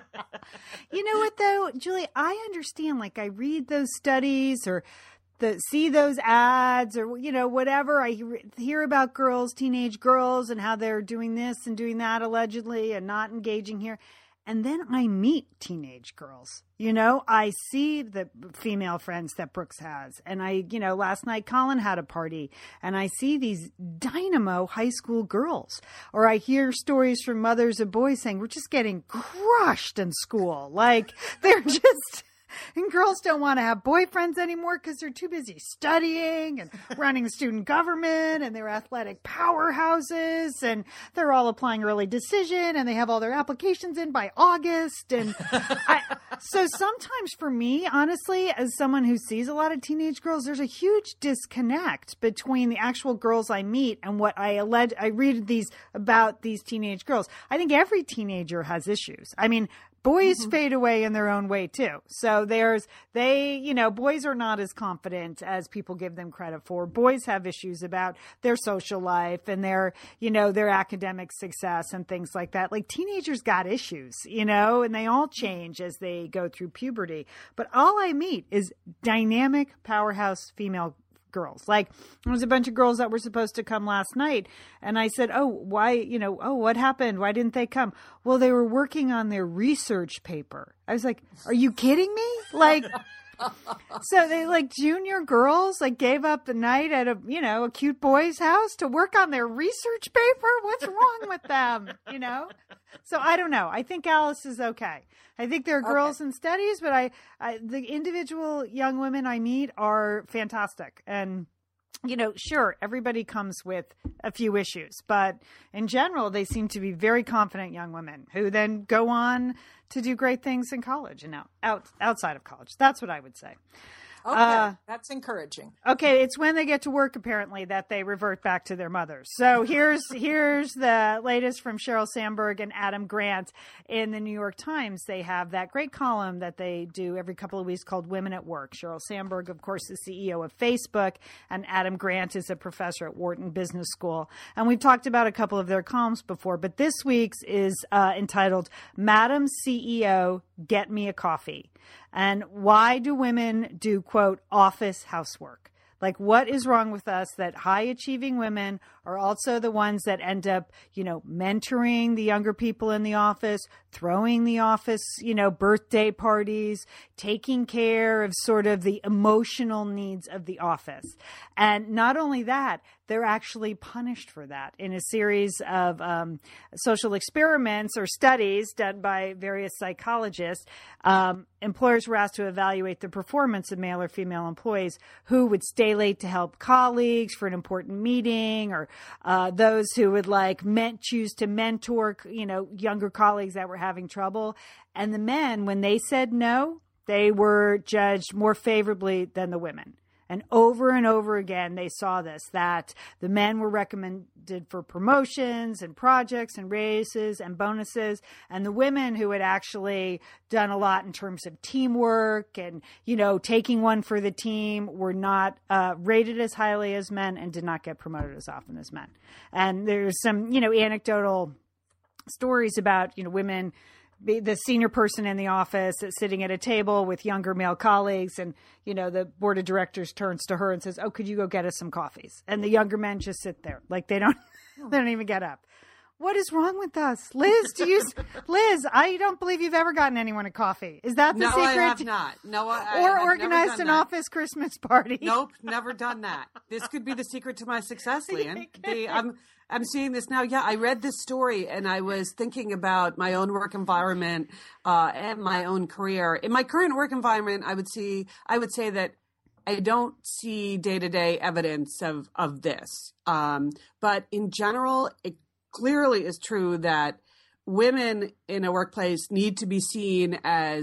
You know what, though, Julie? I understand. Like, I read those studies or the see those ads or, you know, whatever. I hear- hear about girls, teenage girls, and how they're doing this and doing that allegedly and not engaging here. And then I meet teenage girls. You know, I see the female friends that Brooks has. And I, you know, last night Colin had a party and I see these dynamo high school girls. Or I hear stories from mothers of boys saying, we're just getting crushed in school. Like they're just... And girls don't want to have boyfriends anymore because they're too busy studying and running student government and their athletic powerhouses. And they're all applying early decision and they have all their applications in by August. And I, so sometimes for me, honestly, as someone who sees a lot of teenage girls, there's a huge disconnect between the actual girls I meet and what I allege. I read these about these teenage girls. I think every teenager has issues. I mean, boys mm-hmm. fade away in their own way too. So there's, they, you know, boys are not as confident as people give them credit for. Boys have issues about their social life and their, you know, their academic success and things like that. Like teenagers got issues, you know, and they all change as they go through puberty. But all I meet is dynamic powerhouse female girls. Like there was a bunch of girls that were supposed to come last night. And I said, oh, why, you know, oh, what happened? Why didn't they come? Well, they were working on their research paper. I was like, are you kidding me? Like, so they like junior girls like gave up the night at a, you know, a cute boy's house to work on their research paper. What's wrong with them? You know? So I don't know. I think Alice is okay. I think there are girls okay. in studies, but I, I, the individual young women I meet are fantastic. And, you know, sure, everybody comes with a few issues, but in general, they seem to be very confident young women who then go on to do great things in college and out, out outside of college. That's what I would say. Okay, uh, that's encouraging. Okay, it's when they get to work, apparently, that they revert back to their mothers. So here's here's the latest from Sheryl Sandberg and Adam Grant in the New York Times. They have that great column that they do every couple of weeks called Women at Work. Sheryl Sandberg, of course, is C E O of Facebook, and Adam Grant is a professor at Wharton Business School. And we've talked about a couple of their columns before, but this week's is uh, entitled, Madam C E O, Get Me a Coffee. And why do women do, quote, office housework? Like, what is wrong with us that high achieving women are also the ones that end up, you know, mentoring the younger people in the office, throwing the office, you know, birthday parties, taking care of sort of the emotional needs of the office. And not only that, they're actually punished for that in a series of um, social experiments or studies done by various psychologists. Um, employers were asked to evaluate the performance of male or female employees who would stay late to help colleagues for an important meeting, or uh, those who would like meant choose to mentor, you know, younger colleagues that were having trouble. And the men, when they said no, they were judged more favorably than the women. And over and over again, they saw this, that the men were recommended for promotions and projects and raises and bonuses. And the women who had actually done a lot in terms of teamwork and, you know, taking one for the team were not uh, rated as highly as men and did not get promoted as often as men. And there's some, you know, anecdotal stories about, you know, women, the senior person in the office sitting at a table with younger male colleagues, and, you know, the board of directors turns to her and says, oh, could you go get us some coffees? And the younger men just sit there like they don't, they don't even get up. What is wrong with us? Liz, do you, Liz, I don't believe you've ever gotten anyone a coffee. Is that the no, secret? No, I have not. No, I, or I organized an that. office Christmas party. Nope, never done that. This could be the secret to my success, Lian. The, I'm, I'm seeing this now. Yeah, I read this story and I was thinking about my own work environment uh, and my own career. In my current work environment, I would see, I would say that I don't see day-to-day evidence of, of this. Um, but in general, it clearly is true that women in a workplace need to be seen as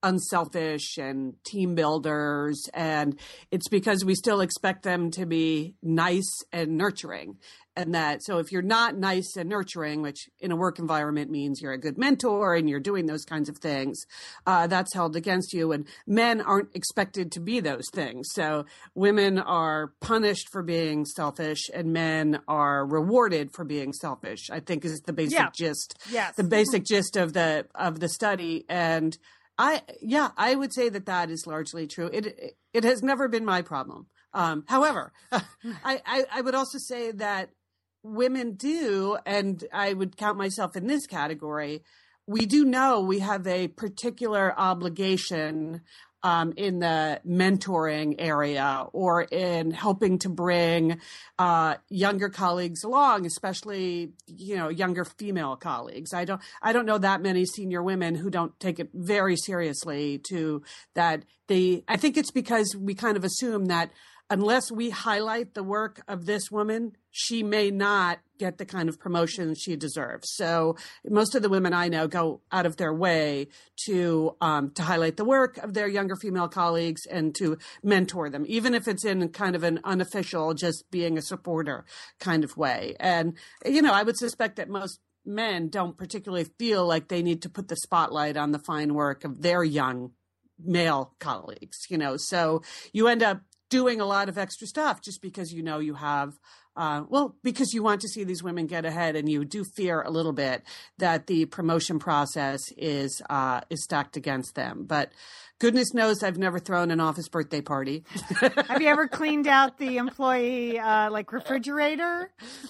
unselfish and team builders. And it's because we still expect them to be nice and nurturing. And that, so if you're not nice and nurturing, which in a work environment means you're a good mentor and you're doing those kinds of things, uh, that's held against you. And men aren't expected to be those things. So women are punished for being selfish and men are rewarded for being selfish, I think is the basic Yeah. gist, Yes. the basic gist of the, of the study. And I, yeah, I would say that that is largely true. It, it, it has never been my problem. Um, however, I, I, I would also say that women do, and I would count myself in this category, we do know we have a particular obligation um, in the mentoring area or in helping to bring uh, younger colleagues along, especially, you know, younger female colleagues. I don't, I don't know that many senior women who don't take it very seriously to that. They, I think it's because we kind of assume that unless we highlight the work of this woman, she may not get the kind of promotion she deserves. So most of the women I know go out of their way to um, to highlight the work of their younger female colleagues and to mentor them, even if it's in kind of an unofficial, just being a supporter kind of way. And, you know, I would suspect that most men don't particularly feel like they need to put the spotlight on the fine work of their young male colleagues, you know, so you end up doing a lot of extra stuff just because you know you have, uh, well, because you want to see these women get ahead, and you do fear a little bit that the promotion process is uh, is stacked against them. But goodness knows I've never thrown an office birthday party. Have you ever cleaned out the employee uh, like refrigerator?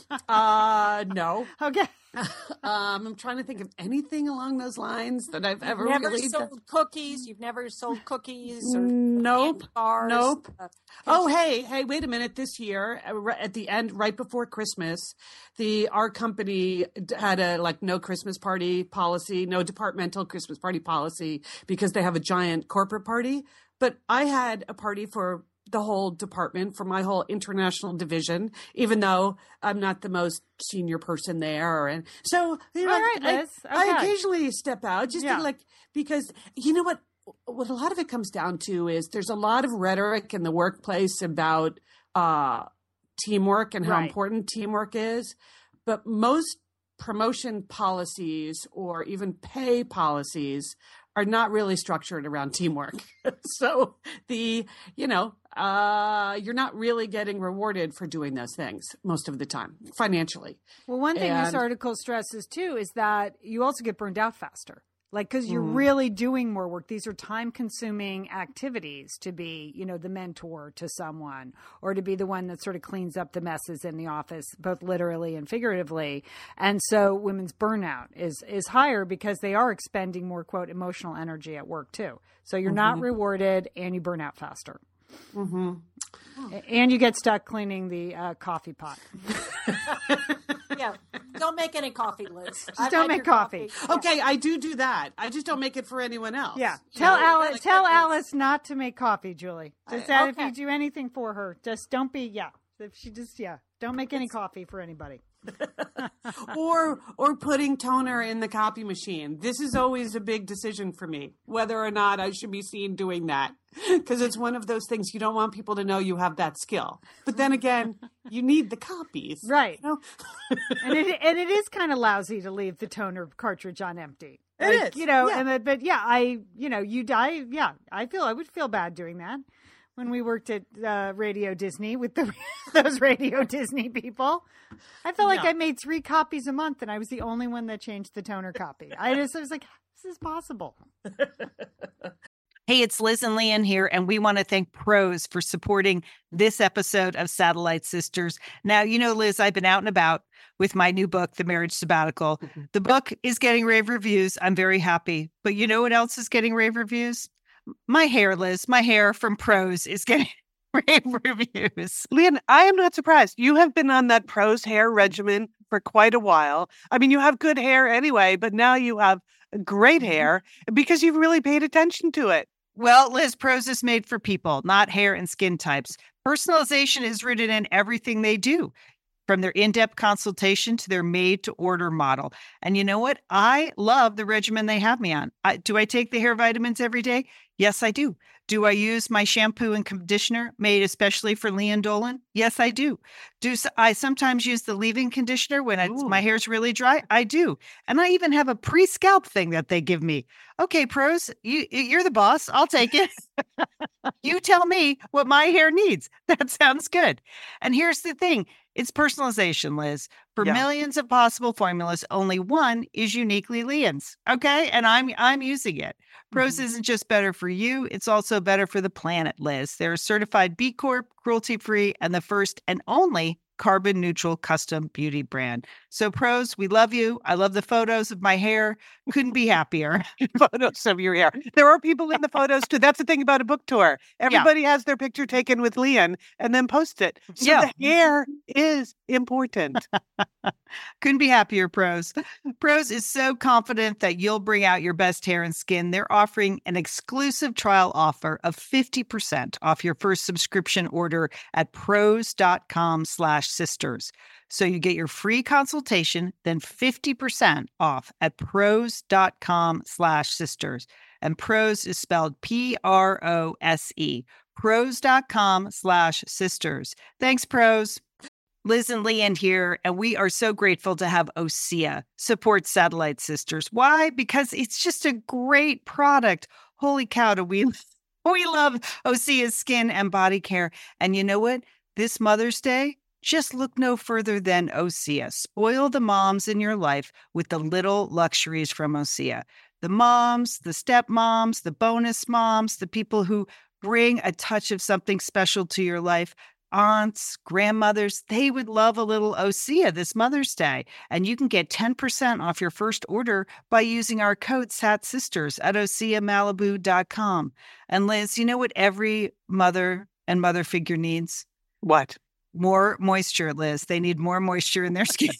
uh, no. Okay. Um, I'm trying to think of anything along those lines that I've ever never really sold done. cookies. You've never sold cookies or Nope. candy bars. Nope. Uh, Oh, hey, hey, wait a minute. This year, uh, ri- at the end, right before Christmas, the our company d- had a like no Christmas party policy, no departmental Christmas party policy because they have a giant corporate party. But I had a party for the whole department, for my whole international division, even though I'm not the most senior person there. And so, you know, All right, I, Liz. I Okay. occasionally step out just Yeah. to like, because you know what? What a lot of it comes down to is there's a lot of rhetoric in the workplace about uh, teamwork and how Right. important teamwork is. But most promotion policies or even pay policies are not really structured around teamwork. So the, you know, uh, you're not really getting rewarded for doing those things most of the time financially. Well, one thing this And- article stresses too is that you also get burned out faster. Like, because you're Mhm. really doing more work. These are time consuming activities to be, you know, the mentor to someone or to be the one that sort of cleans up the messes in the office, both literally and figuratively. And so women's burnout is, is higher because they are expending more, quote, emotional energy at work too. So you're not Mhm. rewarded and you burn out faster. Mm-hmm. A- And you get stuck cleaning the uh, coffee pot. yeah. Don't make any coffee, Liz. Just don't make coffee. Okay, I do do that. I just don't make it for anyone else. Yeah. You Tell know? Alice like tell that, Alice not to make coffee, Julie. Just I- that if okay. you do anything for her, just don't be yeah. If she just yeah, don't make any coffee for anybody. or or putting toner in the copy machine. This is always a big decision for me, whether or not I should be seen doing that, because it's one of those things you don't want people to know you have that skill. But then again, you need the copies, Right. you know? and it and it is kind of lousy to leave the toner cartridge on empty. It Like, is, you know, yeah. and the, but yeah, I you know, you die yeah, I feel I would feel bad doing that. When we worked at uh, Radio Disney with the those Radio Disney people, I felt like Yeah. I made three copies a month, and I was the only one that changed the toner copy. I just I was like, "This is possible." Hey, it's Liz and Leanne here, and we want to thank Prose for supporting this episode of Satellite Sisters. Now, you know, Liz, I've been out and about with my new book, The Marriage Sabbatical. The book is getting rave reviews. I'm very happy. But you know what else is getting rave reviews? My hair, Liz, my hair from Prose is getting rave reviews. Leanne, I am not surprised. You have been on that Prose hair regimen for quite a while. I mean, you have good hair anyway, but now you have great hair because you've really paid attention to it. Well, Liz, Prose is made for people, not hair and skin types. Personalization is rooted in everything they do. from their in-depth consultation to their made-to-order model. And you know what? I love the regimen they have me on. I, do I take the hair vitamins every day? Yes, I do. Do I use my shampoo and conditioner made especially for Leon Dolan? Yes, I do. Do s- I sometimes use the leave-in conditioner when it's, my hair's really dry? I do. And I even have a pre-scalp thing that they give me. Okay, pros, you, you're the boss. I'll take it. You tell me what my hair needs. That sounds good. And here's the thing. It's personalization, Liz. For Yeah. millions of possible formulas, only one is uniquely Leon's. Okay? And I'm I'm using it. Pros isn't just better for you, it's also better for the planet, Liz. They're a certified B Corp, cruelty-free, and the first and only carbon neutral custom beauty brand. So Pros, we love you. I love the photos of my hair. Couldn't be happier. Photos of your hair. There are people in the photos too. That's the thing about a book tour. Everybody has their picture taken with Leon and then post it. So Yeah. the hair is important. Couldn't be happier, Pros. Pros is so confident that you'll bring out your best hair and skin. They're offering an exclusive trial offer of fifty percent off your first subscription order at pros.com slash sisters. So you get your free consultation, then fifty percent off at pros.com slash sisters. And Pros is spelled P R O S E. Pros.com slash sisters. Thanks, Pros. Liz and Leanne here, and we are so grateful to have Osea support Satellite Sisters. Why? Because it's just a great product. Holy cow, do we, we love Osea's skin and body care. And you know what? This Mother's Day, just look no further than Osea. Spoil the moms in your life with the little luxuries from Osea. The moms, the stepmoms, the bonus moms, the people who bring a touch of something special to your life. Aunts, grandmothers, they would love a little Osea this Mother's Day. And you can get ten percent off your first order by using our code SATSisters at osea malibu dot com. And Liz, you know what every mother and mother figure needs? What? More moisture, Liz. They need more moisture in their skin.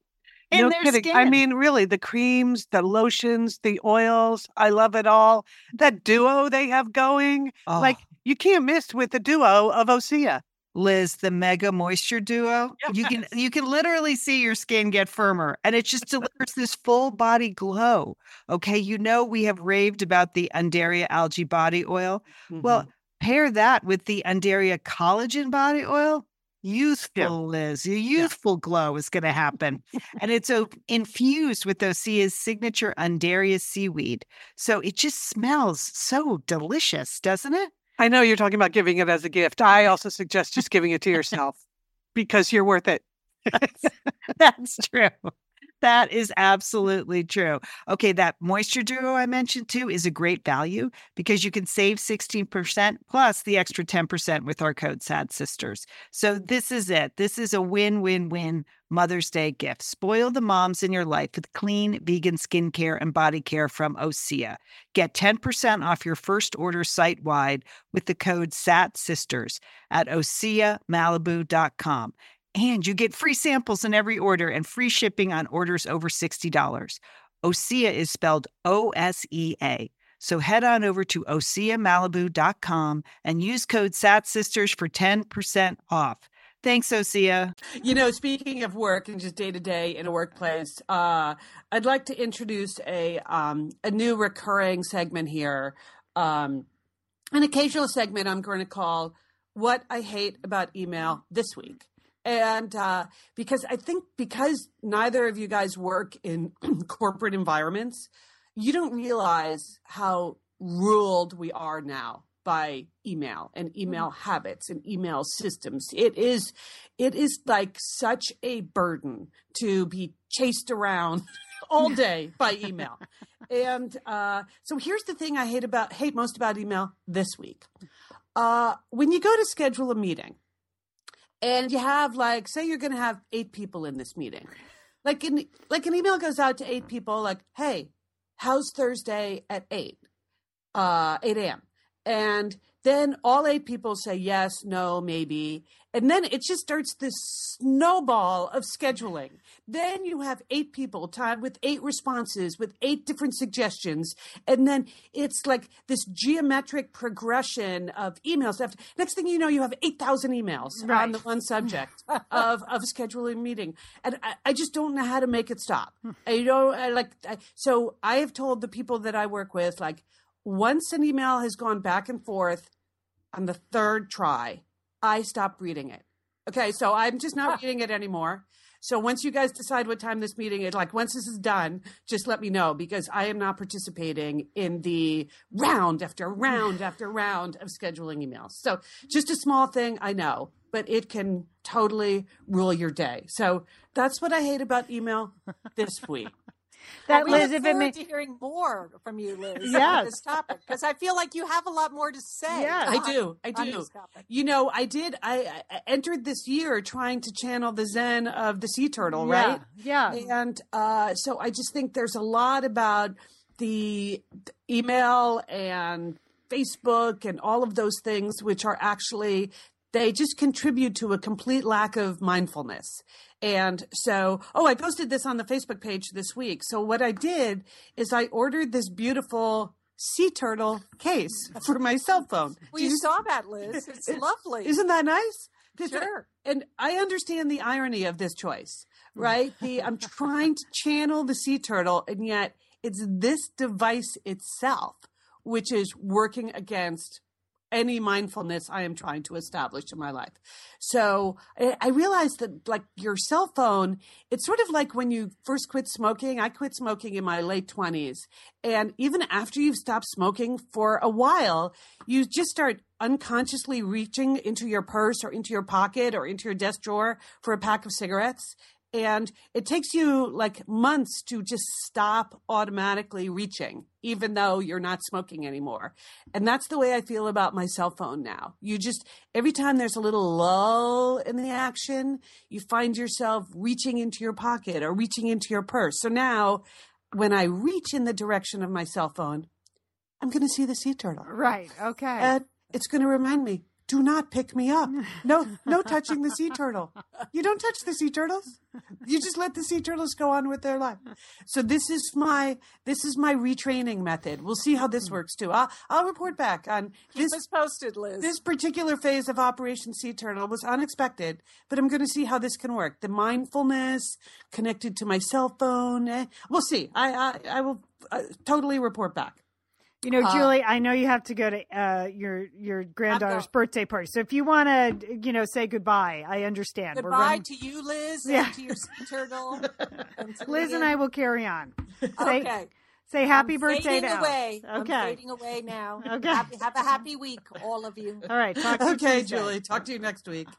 in No their kidding. skin. I mean, really, the creams, the lotions, the oils, I love it all. That duo they have going, Oh. like you can't miss with the duo of Osea. Liz, the Mega Moisture Duo. You can you can literally see your skin get firmer, and it just delivers this full body glow. Okay, you know we have raved about the Undaria Algae Body Oil. Well, pair that with the Undaria Collagen Body Oil. Youthful, Yeah. Liz. Your youthful glow is going to happen. And it's uh, infused with Osea's signature Undaria seaweed. So it just smells so delicious, doesn't it? I know you're talking about giving it as a gift. I also suggest just giving it to yourself because you're worth it. That's true. That is absolutely true. Okay, that Moisture Duo I mentioned too is a great value because you can save sixteen percent plus the extra ten percent with our code SADSisters. So this is it. This is a win-win-win Mother's Day gift. Spoil the moms in your life with clean vegan skincare and body care from Osea. Get ten percent off your first order site-wide with the code SATSisters at osea malibu dot com. And you get free samples in every order and free shipping on orders over sixty dollars. Osea is spelled O S E A. So head on over to osea malibu dot com and use code SATSisters for ten percent off. Thanks, Osea. You know, speaking of work and just day to day in a workplace, uh, I'd like to introduce a um, a new recurring segment here, um, an occasional segment I'm going to call "What I Hate About Email This Week." And uh, because I think because neither of you guys work in corporate environments, you don't realize how ruled we are now by email and email habits and email systems. It is, it is like such a burden to be chased around all day by email. And uh, so here's the thing I hate about hate most about email this week. Uh, when you go to schedule a meeting, and you have like, say you're going to have eight people in this meeting. Like an, like an email goes out to eight people like, hey, how's Thursday at eight, uh, eight a.m.? And Then all eight people say yes, no, maybe. And then it just starts this snowball of scheduling. Then you have eight people, Todd, with eight responses, with eight different suggestions. And then it's like this geometric progression of emails. After, next thing you know, you have eight thousand emails Right. on the one subject of, of scheduling a meeting. And I, I just don't know how to make it stop. I don't I like, I, so I have told the people that I work with, like, once an email has gone back and forth on the third try, I stop reading it. Okay, so I'm just not reading it anymore. So once you guys decide what time this meeting is, like once this is done, just let me know, because I am not participating in the round after round after round of scheduling emails. So just a small thing, I know, but it can totally rule your day. So that's what I hate about email this week. That we Liz, look if it forward may, to hearing more from you, Liz, Yes. on this topic, because I feel like you have a lot more to say. Yes. I on- do. I on do. this topic. You know, I did. I, I entered this year trying to channel the Zen of the sea turtle, yeah, right? yeah. And uh, so I just think there's a lot about the email and Facebook and all of those things, which are actually, they just contribute to a complete lack of mindfulness. And so, oh, I posted this on the Facebook page this week. So what I did is I ordered this beautiful sea turtle case for my cell phone. Well, Do you you- saw that, Liz. It's lovely. Isn't that nice? This- Sure. And I understand the irony of this choice, right? The I'm trying to channel the sea turtle, and yet it's this device itself which is working against any mindfulness I am trying to establish in my life. So I, I realized that, like, your cell phone, it's sort of like when you first quit smoking. I quit smoking in my late twenties. And even after you've stopped smoking for a while, you just start unconsciously reaching into your purse or into your pocket or into your desk drawer for a pack of cigarettes. And it takes you like months to just stop automatically reaching, even though you're not smoking anymore. And that's the way I feel about my cell phone now. You just, every time there's a little lull in the action, you find yourself reaching into your pocket or reaching into your purse. So now when I reach in the direction of my cell phone, I'm going to see the sea turtle. Right. Okay. And it's going to remind me, do not pick me up. No, no touching the sea turtle. You don't touch the sea turtles. You just let the sea turtles go on with their life. So this is my this is my retraining method. We'll see how this works too. I'll I'll report back on Keep this. us posted, Liz. This particular phase of Operation Sea Turtle was unexpected, but I'm going to see how this can work. The mindfulness connected to my cell phone. Eh, we'll see. I I, I will uh, totally report back. You know, Uh, Julie, I know you have to go to uh, your your granddaughter's going. birthday party. So if you want to, you know, say goodbye, I understand. We're Goodbye running- to you, Liz, Yeah. and to your sea turtle. And to Liz and I will carry on. Say, Okay. say happy I'm birthday fading to Alice. away. Okay. I'm fading away now. Okay. Happy, have a happy week, all of you. All right. Talk to you Okay, Tuesday. Julie. Talk to you next week.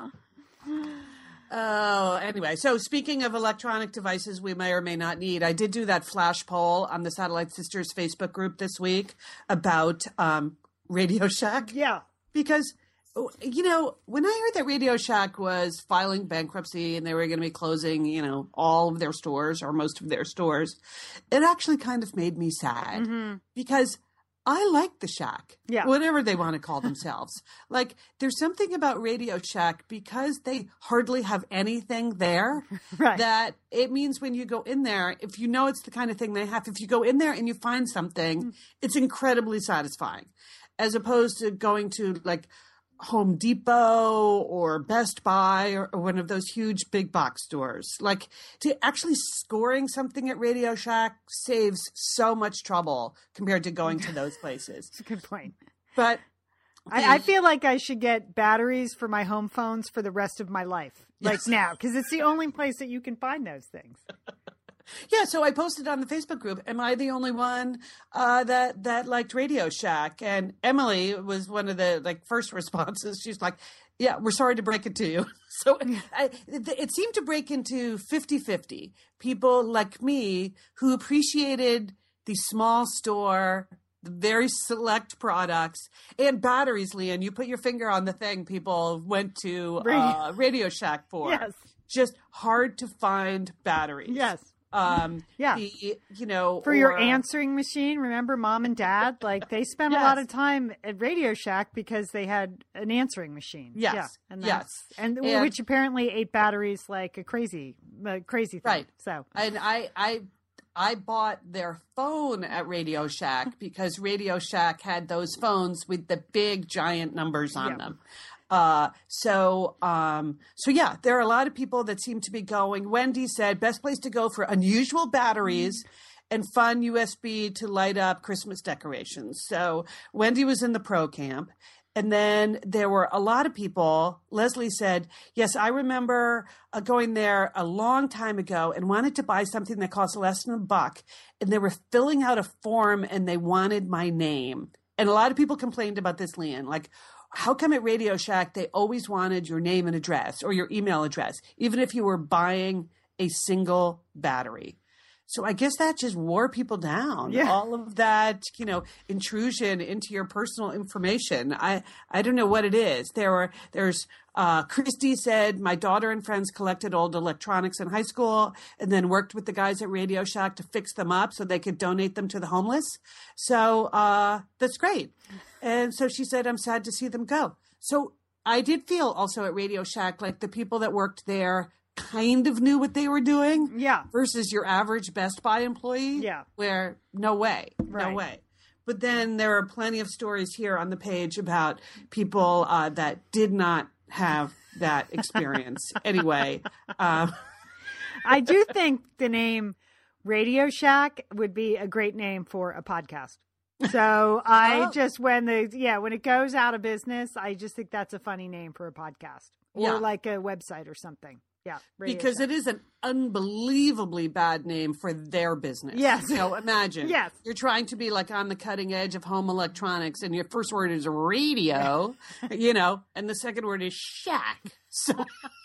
Oh, anyway. So speaking of electronic devices we may or may not need, I did do that flash poll on the Satellite Sisters Facebook group this week about um, Radio Shack. Yeah. Because, you know, when I heard that Radio Shack was filing bankruptcy and they were going to be closing, you know, all of their stores or most of their stores, it actually kind of made me sad Mm-hmm. because I like the Shack, Yeah. whatever they want to call themselves. Like, there's something about Radio Shack because they hardly have anything there Right. that it means when you go in there, if you know it's the kind of thing they have, if you go in there and you find Mm. something, it's incredibly satisfying, as opposed to going to like Home Depot or Best Buy or, or one of those huge big box stores. Like, to actually scoring something at Radio Shack saves so much trouble compared to going to those places. It's a good point. But I, I feel like I should get batteries for my home phones for the rest of my life, like Yes. now, because it's the only place that you can find those things. yeah, so I posted on the Facebook group, am I the only one uh, that that liked Radio Shack? And Emily was one of the like first responses. She's like, yeah, we're sorry to break it to you. So I, it, it seemed to break into fifty-fifty. People like me who appreciated the small store, the very select products, and batteries, Leanne. You put your finger on the thing people went to Radio- uh, Radio Shack for. Yes. Just hard to find batteries. Yes. Um, Yeah. The, you know, For your or- answering machine, remember mom and dad? Like they spent a Yes. lot of time at Radio Shack because they had an answering machine. Yes. Yeah. And Yes. that's- And, And- which apparently ate batteries like a crazy, uh, crazy thing. Right. So And I, I, I bought their phone at Radio Shack because Radio Shack had those phones with the big giant numbers on Yeah. them. Uh, so, um, so yeah, there are a lot of people that seem to be going. Wendy said best place to go for unusual batteries and fun U S B to light up Christmas decorations. So Wendy was in the pro camp. And then there were a lot of people. Leslie said, yes, I remember uh, going there a long time ago and wanted to buy something that cost less than a buck. And they were filling out a form and they wanted my name. And a lot of people complained about this, Leanne. Like, how come at Radio Shack they always wanted your name and address or your email address, even if you were buying a single battery? So I guess that just wore people down. Yeah. All of that, you know, intrusion into your personal information. I, I don't know what it is. There were, there's, uh, Christy said, my daughter and friends collected old electronics in high school and then worked with the guys at Radio Shack to fix them up so they could donate them to the homeless. So, uh, that's great. And so she said, I'm sad to see them go. So I did feel also at Radio Shack, like the people that worked there kind of knew what they were doing. Yeah. Versus your average Best Buy employee. Yeah. Where no way, Right. no way. But then there are plenty of stories here on the page about people uh, that did not have that experience. Anyway. Um, I do think the name Radio Shack would be a great name for a podcast. So I Oh. just, when the, yeah, when it goes out of business, I just think that's a funny name for a podcast or Yeah. like a website or something. Yeah. Radio because Shack. it is an unbelievably bad name for their business. Yes. So imagine. Yes. You're trying to be like on the cutting edge of home electronics and your first word is radio, you know, and the second word is shack. So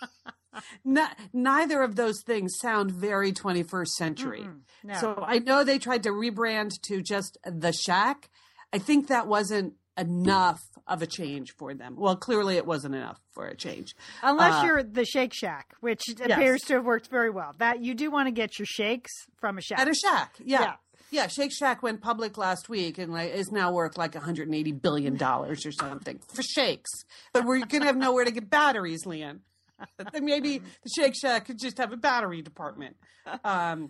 not, neither of those things sound very twenty-first century. Mm-mm. No. So I know they tried to rebrand to just the Shack. I think that wasn't enough of a change for them. Well, clearly it wasn't enough for a change. Unless Uh, you're the Shake Shack, which appears to have worked very well. That you do want to get your shakes from a shack. At a shack, yeah. Yeah. yeah. Shake Shack went public last week and like is now worth like one hundred eighty billion dollars or something for shakes. But we're going to have nowhere to get batteries, Leanne. Then maybe the Shake Shack could just have a battery department. Um,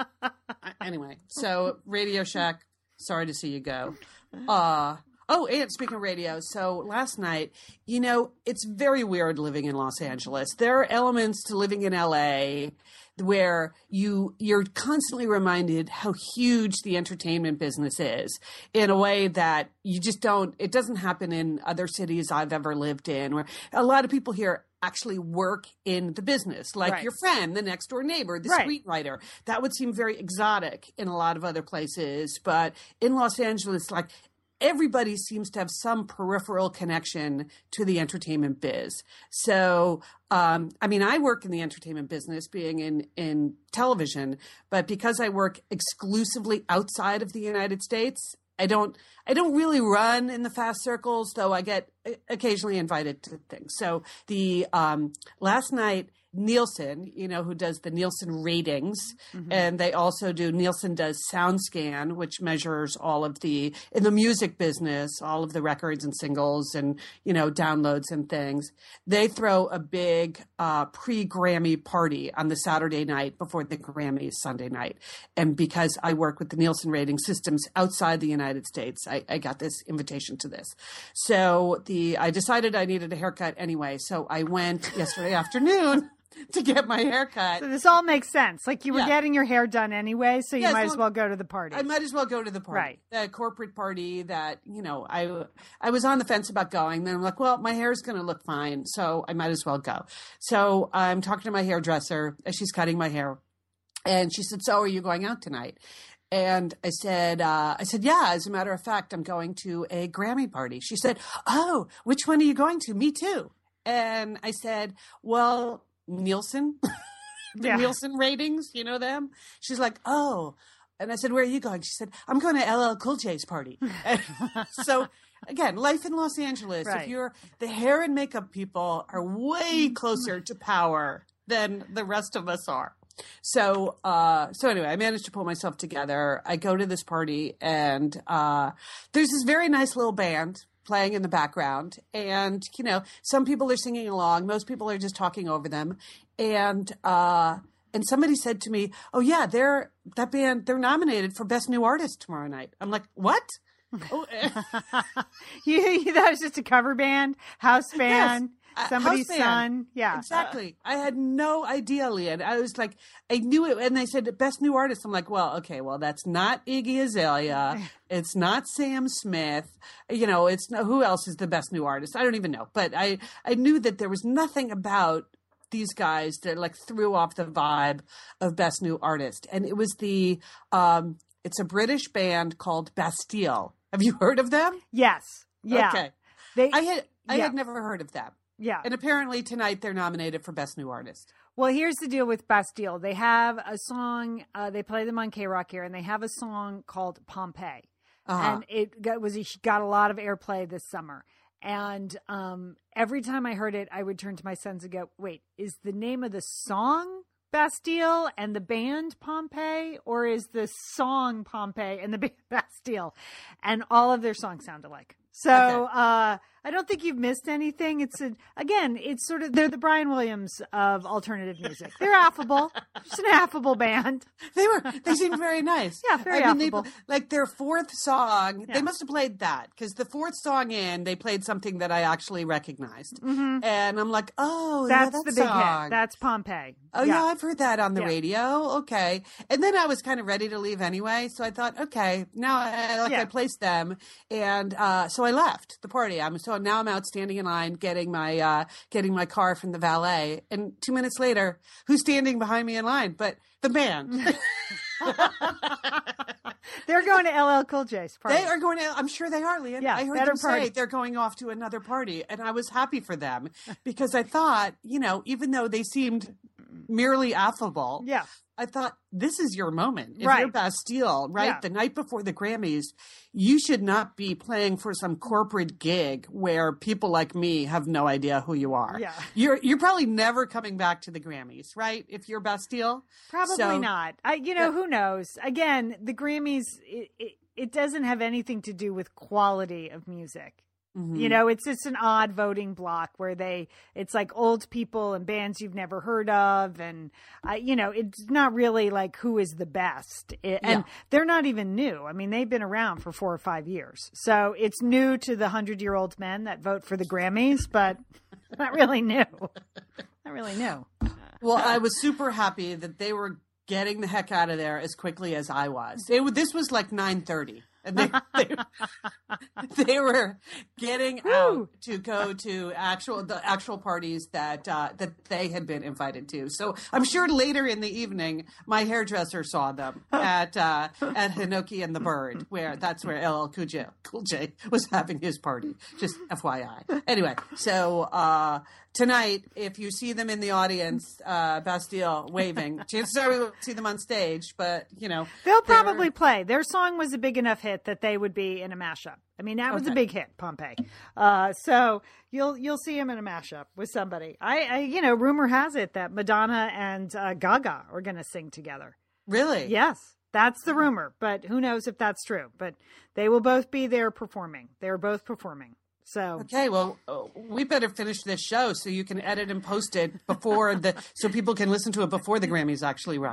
anyway, so Radio Shack, sorry to see you go. Uh, oh, and speaking of radio, so last night, you know, it's very weird living in Los Angeles. There are elements to living in L A where you you're constantly reminded how huge the entertainment business is in a way that you just don't it doesn't happen in other cities I've ever lived in, where a lot of people here actually work in the business, like Right. your friend, the next door neighbor, the Right. screenwriter. That would seem very exotic in a lot of other places, but in Los Angeles, like everybody seems to have some peripheral connection to the entertainment biz. So, um, I mean, I work in the entertainment business, being in, in television, but because I work exclusively outside of the United States, I don't, I don't really run in the fast circles, though I get occasionally invited to things. So the, um, last night, Nielsen, you know, who does the Nielsen ratings, mm-hmm. and they also do, Nielsen does SoundScan, which measures all of the, in the music business, all of the records and singles and, you know, downloads and things. They throw a big uh, pre-Grammy party on the Saturday night before the Grammys Sunday night. And because I work with the Nielsen rating systems outside the United States, I, I got this invitation to this. So the, I decided I needed a haircut anyway. So I went yesterday afternoon to get my hair cut. So this all makes sense. Like you were Yeah. getting your hair done anyway, so you Yes, might well, as well go to the party. I might as well go to the party, Right. the corporate party that, you know, I, I was on the fence about going. Then I'm like, well, my hair is going to look fine, so I might as well go. So I'm talking to my hairdresser as she's cutting my hair. And she said, so are you going out tonight? And I said, uh, I said, yeah, as a matter of fact, I'm going to a Grammy party. She said, oh, which one are you going to? Me too. And I said, well, Nielsen, the Yeah. Nielsen ratings, you know them? She's like, oh. And I said, where are you going? She said, I'm going to L L Cool J's party. And so again, life in Los Angeles, Right. if you're the hair and makeup people are way closer to power than the rest of us are. so, uh, so anyway, I managed to pull myself together. I go to this party, and uh, there's this very nice little band playing in the background, and you know, some people are singing along. Most people are just talking over them, and uh, and somebody said to me, "Oh yeah, they're that band. They're nominated for Best New Artist tomorrow night." I'm like, "What?" Oh, you, you thought it was just a cover band, house band, yes, somebody's house band. son. Yeah, exactly. Uh, I had no idea, Leanne. I was like, I knew it, and they said Best New Artist. I'm like, well, okay, well, that's not Iggy Azalea. It's not Sam Smith. You know, it's who else is the Best New Artist? I don't even know. But I, I knew that there was nothing about these guys that like threw off the vibe of Best New Artist, and it was the, um, it's a British band called Bastille. Have you heard of them? Yes. Yeah. Okay. They, I had I yeah. had never heard of them. Yeah. And apparently tonight they're nominated for Best New Artist. Well, here's the deal with Bastille. They have a song, uh, they play them on K-Rock here, and they have a song called Pompeii. Uh-huh. And it got, was got a lot of airplay this summer. And um, every time I heard it, I would turn to my sons and go, wait, is the name of the song Bastille and the band Pompeii, or is the song Pompeii and the band Bastille? And all of their songs sound alike. So Okay. uh, I don't think you've missed anything. It's a, again, it's sort of, they're the Brian Williams of alternative music. They're affable. Just an affable band. They were, they seemed very nice. Yeah, very I mean, affable. They, like their fourth song, Yeah. they must have played that because the fourth song in, they played something that I actually recognized. Mhm. And I'm like, oh, That's yeah, that the big song. hit. That's Pompeii. Oh, yeah. I've heard that on the Yeah. radio. Okay. And then I was kind of ready to leave anyway. So I thought, okay, now I, like Yeah. I placed them. And uh, so I left the party. I'm so now I'm out standing in line getting my uh, getting my car from the valet. And two minutes later, who's standing behind me in line? But the band. They're going to L L Cool J's party. They are going to, I'm sure they are, Leanne. Yeah, I heard better them party. say they're going off to another party. And I was happy for them because I thought, you know, even though they seemed merely affable, Yeah. I thought, this is your moment. If Right. you're Bastille, right? Yeah. The night before the Grammys, you should not be playing for some corporate gig where people like me have no idea who you are. Yeah. You're you're probably never coming back to the Grammys, right? If you're Bastille. Probably So- not. I, you know, Yeah. who knows? Again, the Grammys, it, it, it doesn't have anything to do with quality of music. Mhm. You know, it's just an odd voting block where they, it's like old people and bands you've never heard of. And, uh, you know, it's not really like who is the best. It, and Yeah. they're not even new. I mean, they've been around for four or five years. So it's new to the hundred year old men that vote for the Grammys, but not really new. Not really new. Well, I was super happy that they were getting the heck out of there as quickly as I was. They, were- this was like nine thirty. And they, they, they were getting Woo. out to go to actual the actual parties that uh, that they had been invited to. So I'm sure later in the evening, my hairdresser saw them at uh, at Hinoki and the Bird, where that's where L L Cool J, Cool J was having his party. Just F Y I. Anyway, so uh, tonight, if you see them in the audience, uh, Bastille waving, chances are we will see them on stage. But you know, They'll they're- probably play. Their song was a big enough hit that they would be in a mashup. I mean, that was a Okay. big hit, Pompeii. Uh, so you'll you'll see him in a mashup with somebody. I, I you know, rumor has it that Madonna and uh, Gaga are going to sing together. really. Yes, that's the rumor, but who knows if that's true? But they will both be there performing. They're both performing. So Okay, well, uh, we better finish this show so you can edit and post it before the, so people can listen to it before the Grammys actually run.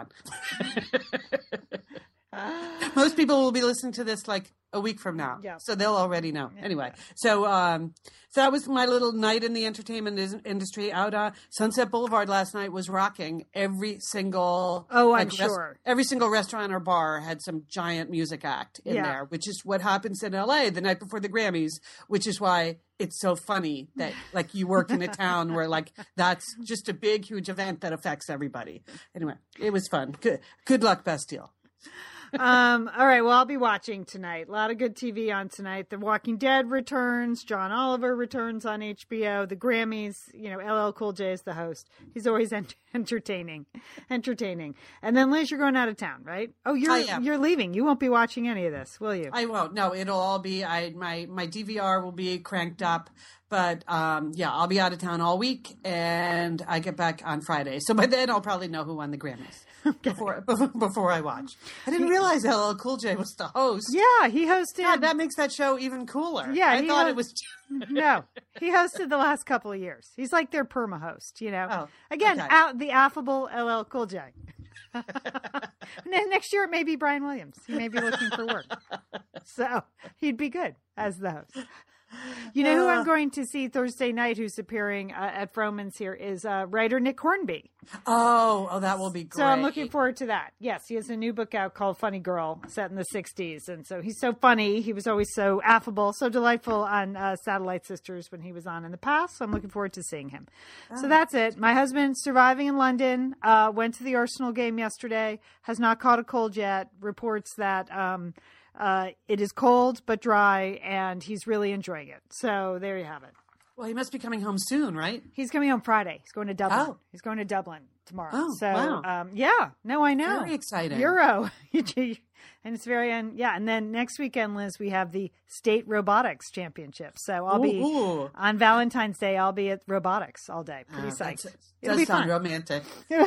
Most people will be listening to this like a week from now, Yeah. so they'll already know. Anyway, so um, so that was my little night in the entertainment is- industry. Out on Sunset Boulevard last night was rocking. Every single Oh, I'm res- sure. every single restaurant or bar had some giant music act in Yeah. there, which is what happens in L A the night before the Grammys, which is why it's so funny that like you work in a town where like that's just a big, huge event that affects everybody. Anyway, it was fun. Good, good luck, Bastille. um, all right. Well, I'll be watching tonight. A lot of good T V on tonight. The Walking Dead returns. John Oliver returns on H B O. The Grammys. You know, L L Cool J is the host. He's always ent- entertaining, entertaining. And then Liz, you're going out of town, right? Oh, you're I am. you're leaving. You won't be watching any of this, will you? I won't. No, it'll all be. I my my D V R will be cranked up, but um, yeah, I'll be out of town all week, and I get back on Friday. So by then, I'll probably know who won the Grammys. before before I watch. I didn't realize L L Cool J was the host. Yeah, he hosted. God, that makes that show even cooler. Yeah, I he thought ho- it was. No, he hosted the last couple of years. He's like their perma host, you know. Oh, Again, okay. out the affable L L Cool J. Next year it may be Brian Williams. He may be looking for work, so he'd be good as the host. You know who I'm going to see Thursday night, who's appearing uh, at Froman's here, is uh, writer Nick Hornby. Oh, oh, that will be great. So I'm looking forward to that. Yes, he has a new book out called Funny Girl, set in the sixties. And so he's so funny. He was always so affable, so delightful on uh, Satellite Sisters when he was on in the past. So I'm looking forward to seeing him. Oh. So that's it. My husband's surviving in London, uh, went to the Arsenal game yesterday, has not caught a cold yet, reports that um, uh, it is cold but dry, and he's really enjoying it. So there you have it. Well, he must be coming home soon, right? He's coming home Friday. He's going to Dublin. Oh. He's going to Dublin tomorrow. Oh, so, wow. um, yeah, no, I know. Very exciting. Euro. And it's very, un- yeah. And then next weekend, Liz, we have the State Robotics Championship. So I'll be, Ooh. on Valentine's Day, I'll be at robotics all day. Pretty Oh, psyched. that's- It'll does be sound fun. romantic.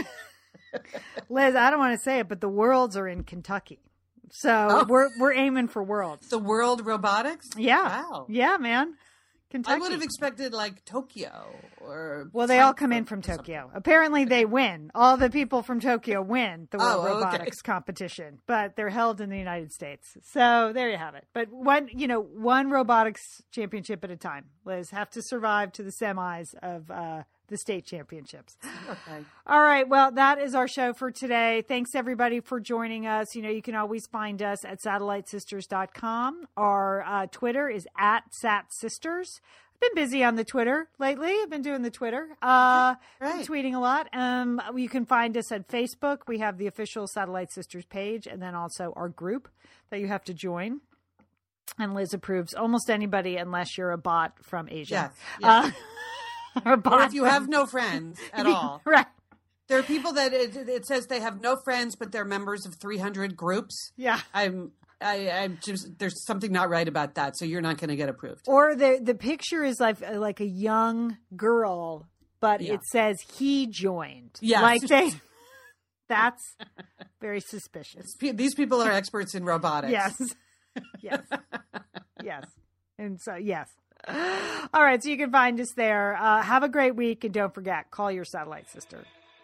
Liz, I don't want to say it, but the Worlds are in Kentucky. So Oh. we're we're aiming for Worlds. The World Robotics? Yeah. Wow. Yeah, man. Kentucky. I would have expected like Tokyo or. Well, they all come in from Tokyo. Apparently, they win. All the people from Tokyo win the World Oh, okay. Robotics competition, but they're held in the United States. So there you have it. But one, you know, one robotics championship at a time. Liz, have to survive to the semis of uh, the state championships. Okay. All right. Well, that is our show for today. Thanks, everybody, for joining us. You know, you can always find us at satellite sisters dot com. Our uh, Twitter is at satsisters. I've been busy on the Twitter lately. I've been doing the Twitter. Uh, Right. been tweeting a lot. Um, you can find us at Facebook. We have the official Satellite Sisters page, and then also our group that you have to join. And Liz approves almost anybody unless you're a bot from Asia. Yes, yes. Uh, or, bot Or if you from- have no friends at all. Right. There are people that it, it says they have no friends, but they're members of three hundred groups. Yeah. I'm, I, I'm just, there's something not right about that. So you're not going to get approved. Or the the picture is like like a young girl, but Yeah. it says he joined. Yes. Like they. That's very suspicious. Pe- These people are experts in robotics. Yes. Yes. Yes. And so yes. All right, so you can find us there. Uh, have a great week, and don't forget, call your satellite sister.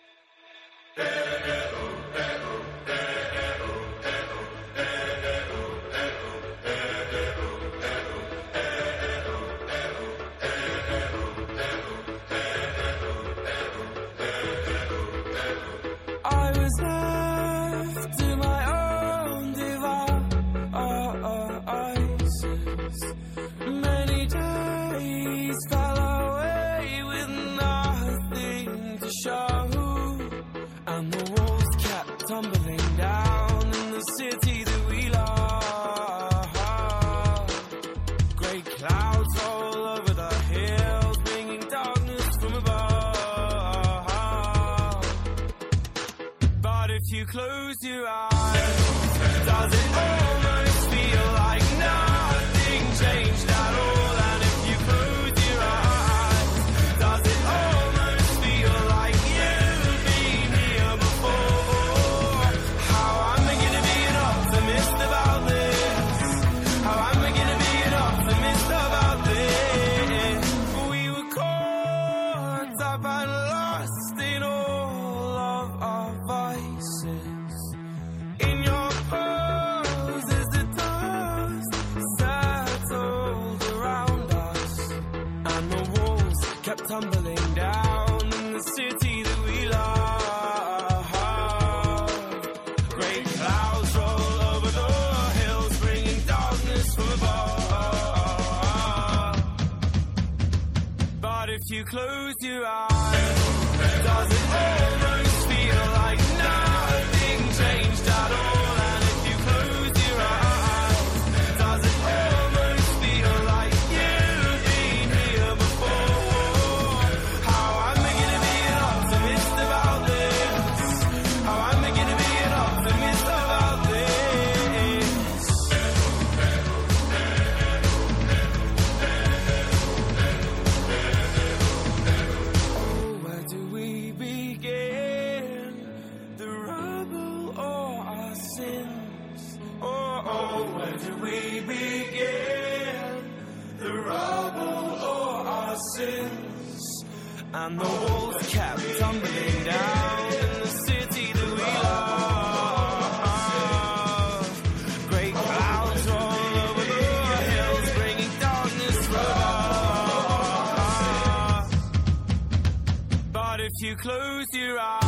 I was left to my own devices. Many days fell away with nothing to show, and the walls kept tumbling down in the city that we love. Great clouds all over the hills, bringing darkness from above. But if you close your eyes, does it almost feel like nothing changed at all? And if you close your eyes, does it almost feel like you've been here before? How am I gonna be an optimist about this? How am I gonna be an optimist about this? We were caught up and lost in all of our vices. In your pose as the dust settled around us, and the walls kept tumbling down in the city that we love. Great clouds roll over the hills, bringing darkness from above. But if you close your eyes, does it almost feel like nothing changed at all? And if you close your eyes, does it almost feel like you've been here before? How am I gonna be an optimist about this? How am I gonna be an optimist about this? Oh, where do we begin? where do we begin? The rubble or our sins? And the walls kept tumbling down in the city that we love. Great clouds all over the hills, bringing darkness from us. But if you close your eyes,